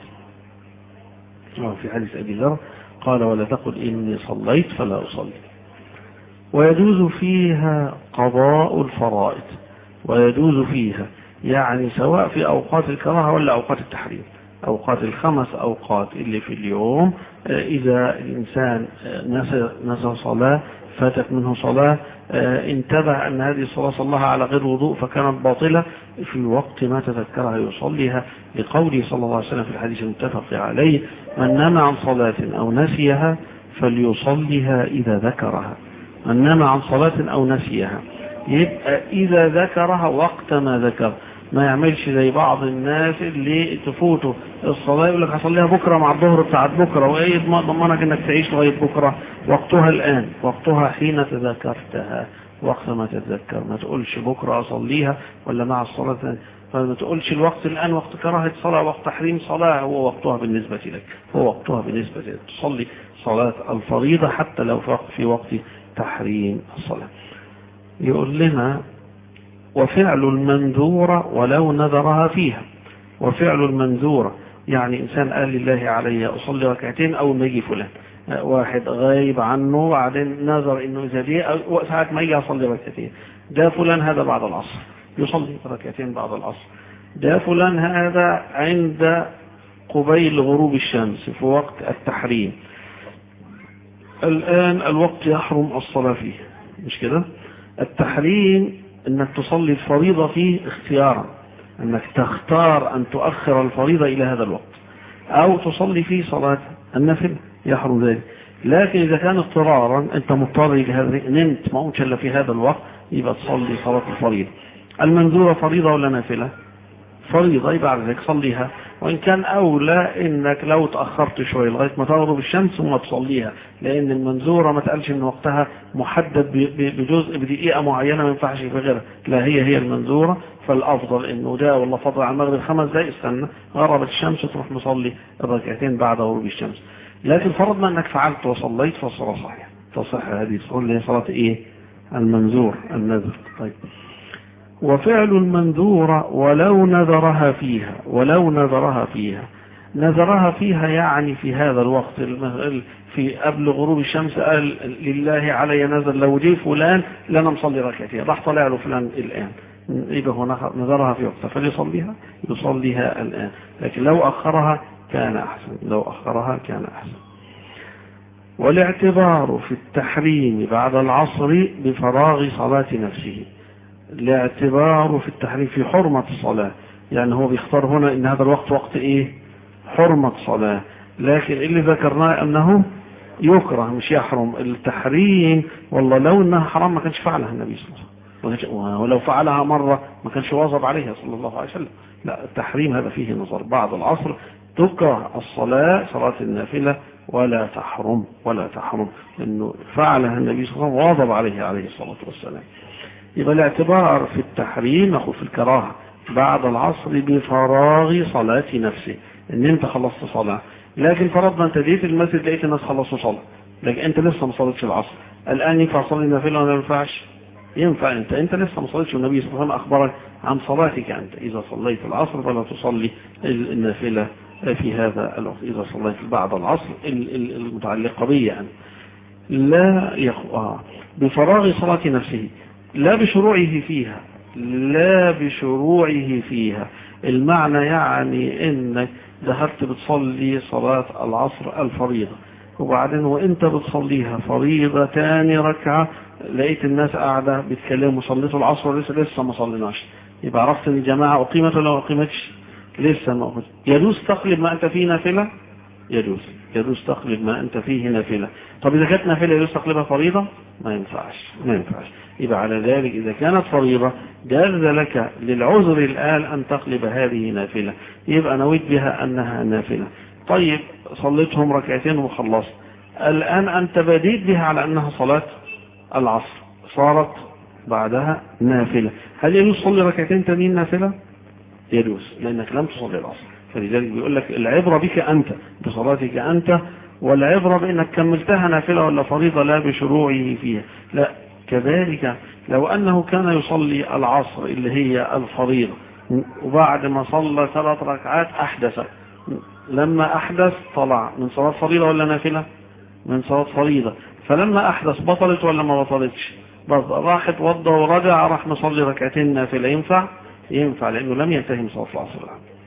في حديث أبي ذر قال ولا تقل إني صليت فلا أصلي. ويجوز فيها قضاء الفرائض، ويجوز فيها يعني سواء في أوقات الكراهة ولا أوقات التحريم، أوقات الخمس أوقات اللي في اليوم، إذا الإنسان نسى, نسى صلاة فاتت منه صلاة، انتبه أن هذه الصلاة صلىها على غير وضوء فكانت باطلة، في وقت ما تذكرها يصليها، لقوله صلى الله عليه وسلم في الحديث المتفق عليه من نام عن صلاة أو نسيها فليصليها إذا ذكرها. نام عن صلاة أو نسيها، يبقى إذا ذكرها وقت ما ذكر، ما يعملش زي بعض الناس اللي تفوته الصلاة يقول لك هصليها بكرة مع الظهر بتاعت بكرة، وإيه ضمنك إنك تعيش لغاية بكرة؟ وقتها الآن، وقتها حين تذكرتها، وقت ما تتذكر. ما تقولش بكرة أصليها ولا مع الصلاة، فما تقولش الوقت الآن وقت كراهة صلاة، وقت تحريم صلاة، هو وقتها بالنسبة لك، هو وقتها بالنسبة لك تصلي صلاة الفريضة حتى لو في وقت تحريم الصلاة. يقول لنا وفعل المنذورة ولو نذرها فيها. وفعل المنذورة يعني إنسان قال لله علي أصلي ركعتين أو ما يجي فلان، واحد غايب عنه وبعدين نذر إنه إذا دي ساعة ما يجي أصلي ركعتين، ده فلان هذا بعد العصر يصلي ركعتين بعد العصر، ده فلان هذا عند قبيل غروب الشمس في وقت التحريم، الآن الوقت يحرم الصلاة فيه، مش كده؟ التحريم انك تصلي الفريضة فيه اختيارا، انك تختار ان تؤخر الفريضة الى هذا الوقت او تصلي فيه صلاة النافلة يحرم ذلك. لكن اذا كان اضطرارا انت مضطر لهذا، نمت ما قمتش الا في هذا الوقت، يبقى تصلي صلاة الفريضة. المنذورة فريضة ولا نافلة؟ فريضة، يبقى على ذلك صليها، وإن كان أولى إنك لو تأخرت شوية لغاية ما تغرب الشمس ثم تصليها، لأن المنذورة ما تقالش إن وقتها محدد بجزء بدقيقة معينة ما ينفعش في غيرها، لا هي هي المنذورة. فالأفضل إنه ده والله فضل على المغرب خمس دقائق استنى غربت الشمس تروح مصلي الركعتين بعد غروب الشمس. لكن فرضنا أنك فعلت وصليت فالصلاة صحيحة، تصح هذه الصلاة، صلاة إيه؟ المنذور، النذر. طيب وفعل المنذورة ولو نذرها فيها، ولو نذرها فيها، نذرها فيها يعني في هذا الوقت في قبل غروب الشمس قال لله علي نذر لو جي فلان لنا مصلي ركعتين، راح طلع له فلان الآن، يبقى هنا نذرها في وقتها فليصليها، يصليها الآن. لكن لو أخرها كان أحسن، لو أخرها كان أحسن. والاعتبار في التحريم بعد العصر بفراغ صلاة نفسه. الاعتبار في التحريم في حرمة الصلاة، يعني هو بيختار هنا ان هذا الوقت وقت ايه؟ حرمة صلاة. لكن اللي ذكرناه انه يكره مش يحرم. التحريم والله لو انها حرام ما كانش فعلها النبي صلى الله عليه وسلم، ولو فعلها مرة ما كانش واظب عليها صلى الله عليه وسلم. لا، التحريم هذا فيه نظر. بعد العصر تكره الصلاة، صلاة النافلة، ولا تحرم، ولا تحرم انه فعلها النبي صلى الله عليه وسلم واظب عليه عليه الصلاة والسلام. يبقى الاعتبار في التحريم ناخد في الكراهة بعد العصر بفراغ صلاة نفسه، ان انت خلصت صلاة. لكن فرضنا انت جيت المسجد لقيت الناس خلصوا صلاة، لكن انت لسه ما صليتش العصر، الان ينفع تصلي نافلة ولا ما ينفعش؟ ينفع. انت انت لسه ما صليتش، والنبي صلى الله عليه وسلم اخبرك عن صلاتك انت، اذا صليت العصر فلا تصلي النافلة في هذا الوقت، اذا صليت بعد العصر المتعلقة به يعني. لا يخ... بفراغ صلاة نفسه، لا بشروعه فيها، لا بشروعه فيها. المعنى يعني انك ذهبت بتصلي صلاة العصر الفريضة، وبعدين وانت بتصليها فريضة تاني ركعة لقيت الناس قاعدة بيتكلموا صليتوا العصر ولسه لسه ما صليناش، يبقى عرفت ان الجماعة اقيمت ولا ما اقيمتش؟ لسه ما اقيمت. يجوز تقلب ما انت فيه نافلة؟ يجوز، يجوز تقلب ما انت فيه نافلة. طب اذا كانت نافلة يجوز تقلبها فريضة؟ ما ينفعش، ما ينفعش. يبقى على ذلك إذا كانت فريضة جاز لك للعذر الآن أن تقلب هذه نافلة، يبقى نويت بها أنها نافلة. طيب صليتهم ركعتين وخلصت، الآن أنت بديت بها على أنها صلاة العصر، صارت بعدها نافلة، هل يجوز تصلي ركعتين تانيين نافلة؟ يجوز، لأنك لم تصلي العصر. فلذلك بيقول لك العبرة بك أنت، بصلاتك أنت، والعبرة بأنك كملتها نافلة ولا فريضة، لا بشروعه فيها. لا، كذلك لو أنه كان يصلي العصر اللي هي الفريضة وبعد ما صلى ثلاث ركعات أحدث، لما أحدث طلع من صلاة فريضة ولا نافلة؟ من صلاة فريضة، فلما أحدث بطلت ولا ما بطلتش؟ راح اتوضى ورجع راح نصلي ركعتين نافلة، ينفع؟ ينفع، لأنه لم ينتهي من صلاة العصر.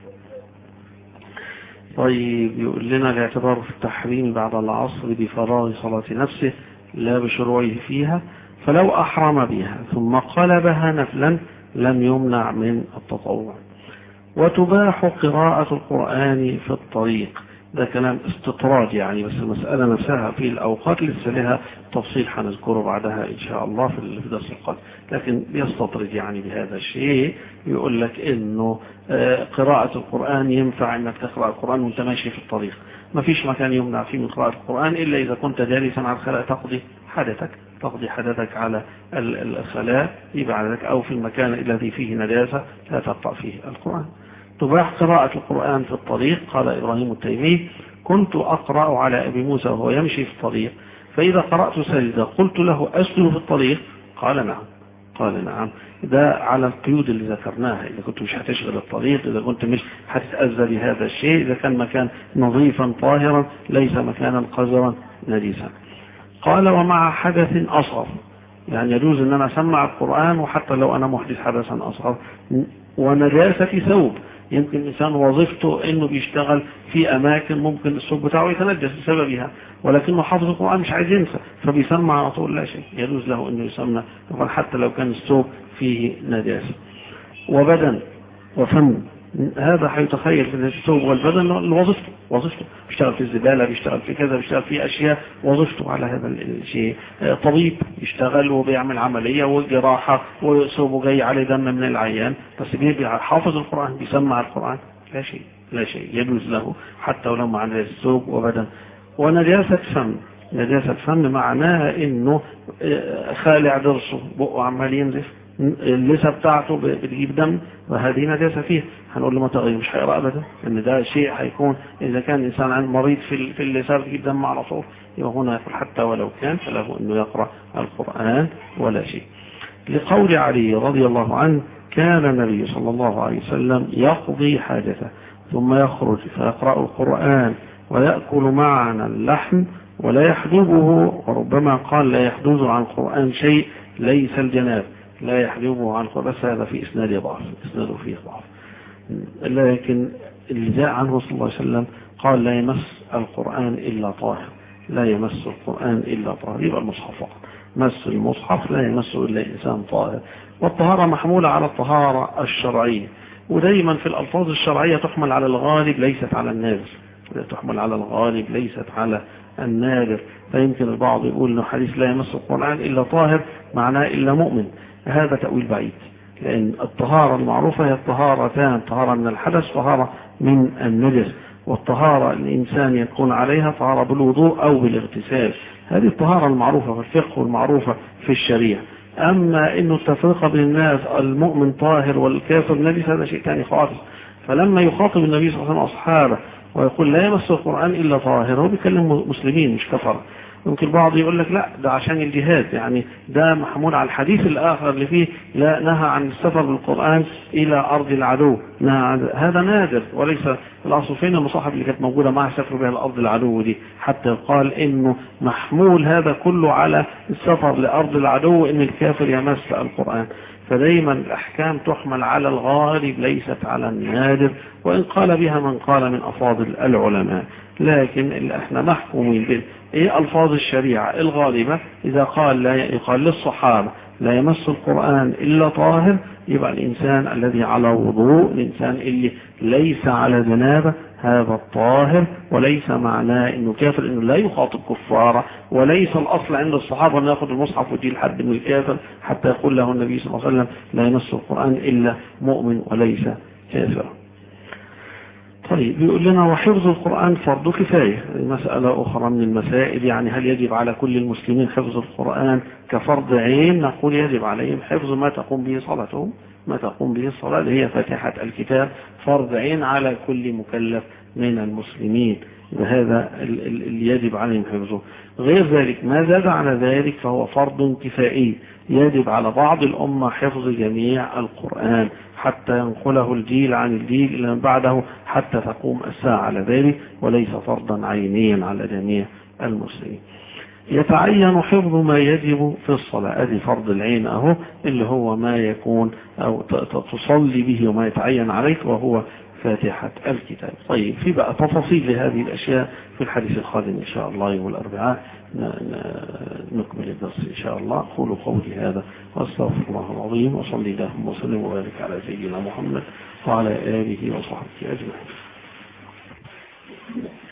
طيب يقول لنا الاعتبار في التحريم بعد العصر بفراغ صلاة نفسه لا بشروعه فيها، فلو أحرم بها ثم قلبها نفلا لم يمنع من التطوع. وتباح قراءة القرآن في الطريق، ده كلام استطراد يعني، بس المسألة نفسها في الأوقات لسه لها تفصيل هنذكره بعدها إن شاء الله في الدرس القادم، لكن بيستطرد يعني بهذا الشيء. يقول لك إنه قراءة القرآن ينفع إنك تقرأ القرآن وأنت ماشي في الطريق، ما فيش مكان يمنع فيه من قراءة القرآن إلا إذا كنت جالسا على الخلاء تقضي حدثك تقضي حدثك على الخلاء يبقى عليك، أو في المكان الذي فيه نجاسة لا تقرأ فيه القرآن. تباح قراءة القرآن في الطريق. قال إبراهيم التيمي: كنت أقرأ على أبي موسى وهو يمشي في الطريق، فإذا قرأت سجدة قلت له: أسجد في الطريق؟ قال: نعم. قال: نعم. ده على القيود اللي ذكرناها، إذا كنت مش هتشغل الطريق، إذا كنت مش هتتأذى بهذا الشيء، إذا كان مكان نظيفا طاهرا ليس مكانا قذرا نجسا. قال: ومع حدث أصغر، يعني يجوز أن أنا أسمع القرآن وحتى لو أنا محدث حدثا أصغر. ونجاسة في ثوب، يمكن الإنسان وظيفته إنه بيشتغل في أماكن ممكن الثوب بتاعه يتنجس بسببها، ولكنه حافظ القرآن مش عايز ينسى فبيسمع على طول، لا شيء، يجوز له إنه يسمع حتى لو كان الثوب فيه نجاسة. وبدن وفم، هذا هيتخيل في الثوب والبدن وظيفته وظيفته بيشتغل في الزبالة، بيشتغل في كذا، بيشتغل في أشياء وظيفته على هذا الشيء. طبيب يشتغل وبيعمل عملية وجراحة وثوبه جاي عليه دم من العيان، بس بيحافظ القرآن بيسمع القرآن، لا شيء لا شيء يجوز له حتى ولو مع الثوب وبدن. ونجاسة فم، نجاسة فم معناها إنه خالع ضرسه بقه عمال ينزف، اللسة بتاعته بتجيب دم، وهذه نجاسة فيه. هنقول له ما تغير، مش هيقرأ أبدا، إن ده شيء هيكون إذا كان إنسان عن مريض في في اللسة بتجيب دم على طول، يبقى هنا يقول حتى ولو كان فله إنه يقرأ القرآن ولا شيء. لقول علي رضي الله عنه: كان النبي صلى الله عليه وسلم يقضي حاجته ثم يخرج فيقرأ القرآن ويأكل معنا اللحم ولا يحجبه، وربما قال: لا يحجز عن القرآن شيء ليس الجناب، لا يحجبه عن القرآن، بس هذا في إسناد ضعف، إسناده فيه ضعف. لكن اللي جاء عنه صلى الله عليه وسلم قال: لا يمس القرآن إلا طاهر، لا يمس القرآن إلا طاهر، يبقى المصحف فقط، مس المصحف لا يمسه إلا إنسان طاهر. والطهارة محمولة على الطهارة الشرعية، ودايما في الألفاظ الشرعية تحمل على الغالب ليست على النادر، تحمل على الغالب ليست على النادر. فيمكن البعض يقول إنه حديث لا يمس القرآن إلا طاهر معناه إلا مؤمن، هذا تأويل بعيد، لأن الطهارة المعروفة هي الطهارتان: طهارة من الحدث، طهارة من النجس. والطهارة الإنسان يكون عليها طهارة بالوضوء أو بالاغتسال، هذه الطهارة المعروفة في الفقه والمعروفة في الشريعة. أما إنه التفرقة بين الناس المؤمن طاهر والكافر نجس هذا شيء ثاني خالص. فلما يخاطب النبي صلى الله عليه وسلم أصحابه ويقول: لا يمس القرآن إلا طاهر، هو بيكلم مسلمين مش كفر. يمكن البعض يقول لك: لا ده عشان الجهاد، يعني ده محمول على الحديث الآخر اللي فيه لا نهى عن السفر بالقرآن إلى أرض العدو، هذا نادر، وليس الأصل فين المصاحف اللي كانت موجودة معها سفر بها الأرض العدو دي، حتى يقال إنه محمول هذا كله على السفر لأرض العدو إن الكافر يمس القرآن. فدايما الأحكام تحمل على الغالب ليست على النادر، وإن قال بها من قال من أفاضل العلماء، لكن اللي احنا محكومين به ايه ألفاظ الشريعة الغالبة. إذا قال لا يقال للصحابة: لا يمس القرآن إلا طاهر، يبقى الإنسان الذي على وضوء، الإنسان اللي ليس على جنابه، هذا الطاهر، وليس معناه إنه كافر، إنه لا يخاطب كفارة، وليس الأصل عند الصحابة أن يأخذ المصحف ويجي لحد من الكافر حتى يقول له النبي صلى الله عليه وسلم: لا يمس القرآن إلا مؤمن وليس كافر. طيب بيقول لنا: وحفظ القرآن فرض كفاية، مسألة أخرى من المسائل، يعني هل يجب على كل المسلمين حفظ القرآن كفرض عين؟ نقول يجب عليهم حفظ ما تقوم به صلاتهم، ما تقوم به الصلاة اللي هي فاتحة الكتاب، فرض عين على كل مكلف من المسلمين، وهذا اللي يجب عليهم حفظه. غير ذلك ما زاد على ذلك فهو فرض كفائي، يجب على بعض الأمة حفظ جميع القرآن حتى ينقله الجيل عن الجيل إلى من بعده حتى تقوم الساعة على ذلك، وليس فرضا عينيا على جميع المسلمين. يتعين حفظ ما يجب في الصلاة، هذه فرض العين أهو، اللي هو ما يكون أو تصلي به وما يتعين عليك وهو فاتحة الكتاب. طيب في بقى تفاصيل لهذه الأشياء في الحديث القادم إن شاء الله يوم الأربعاء نكمل الدرس إن شاء الله. أقول قولي هذا وأستغفر الله العظيم، وصلي اللهم وسلم وبارك على سيدنا محمد وعلى آله وصحبه أجمعين.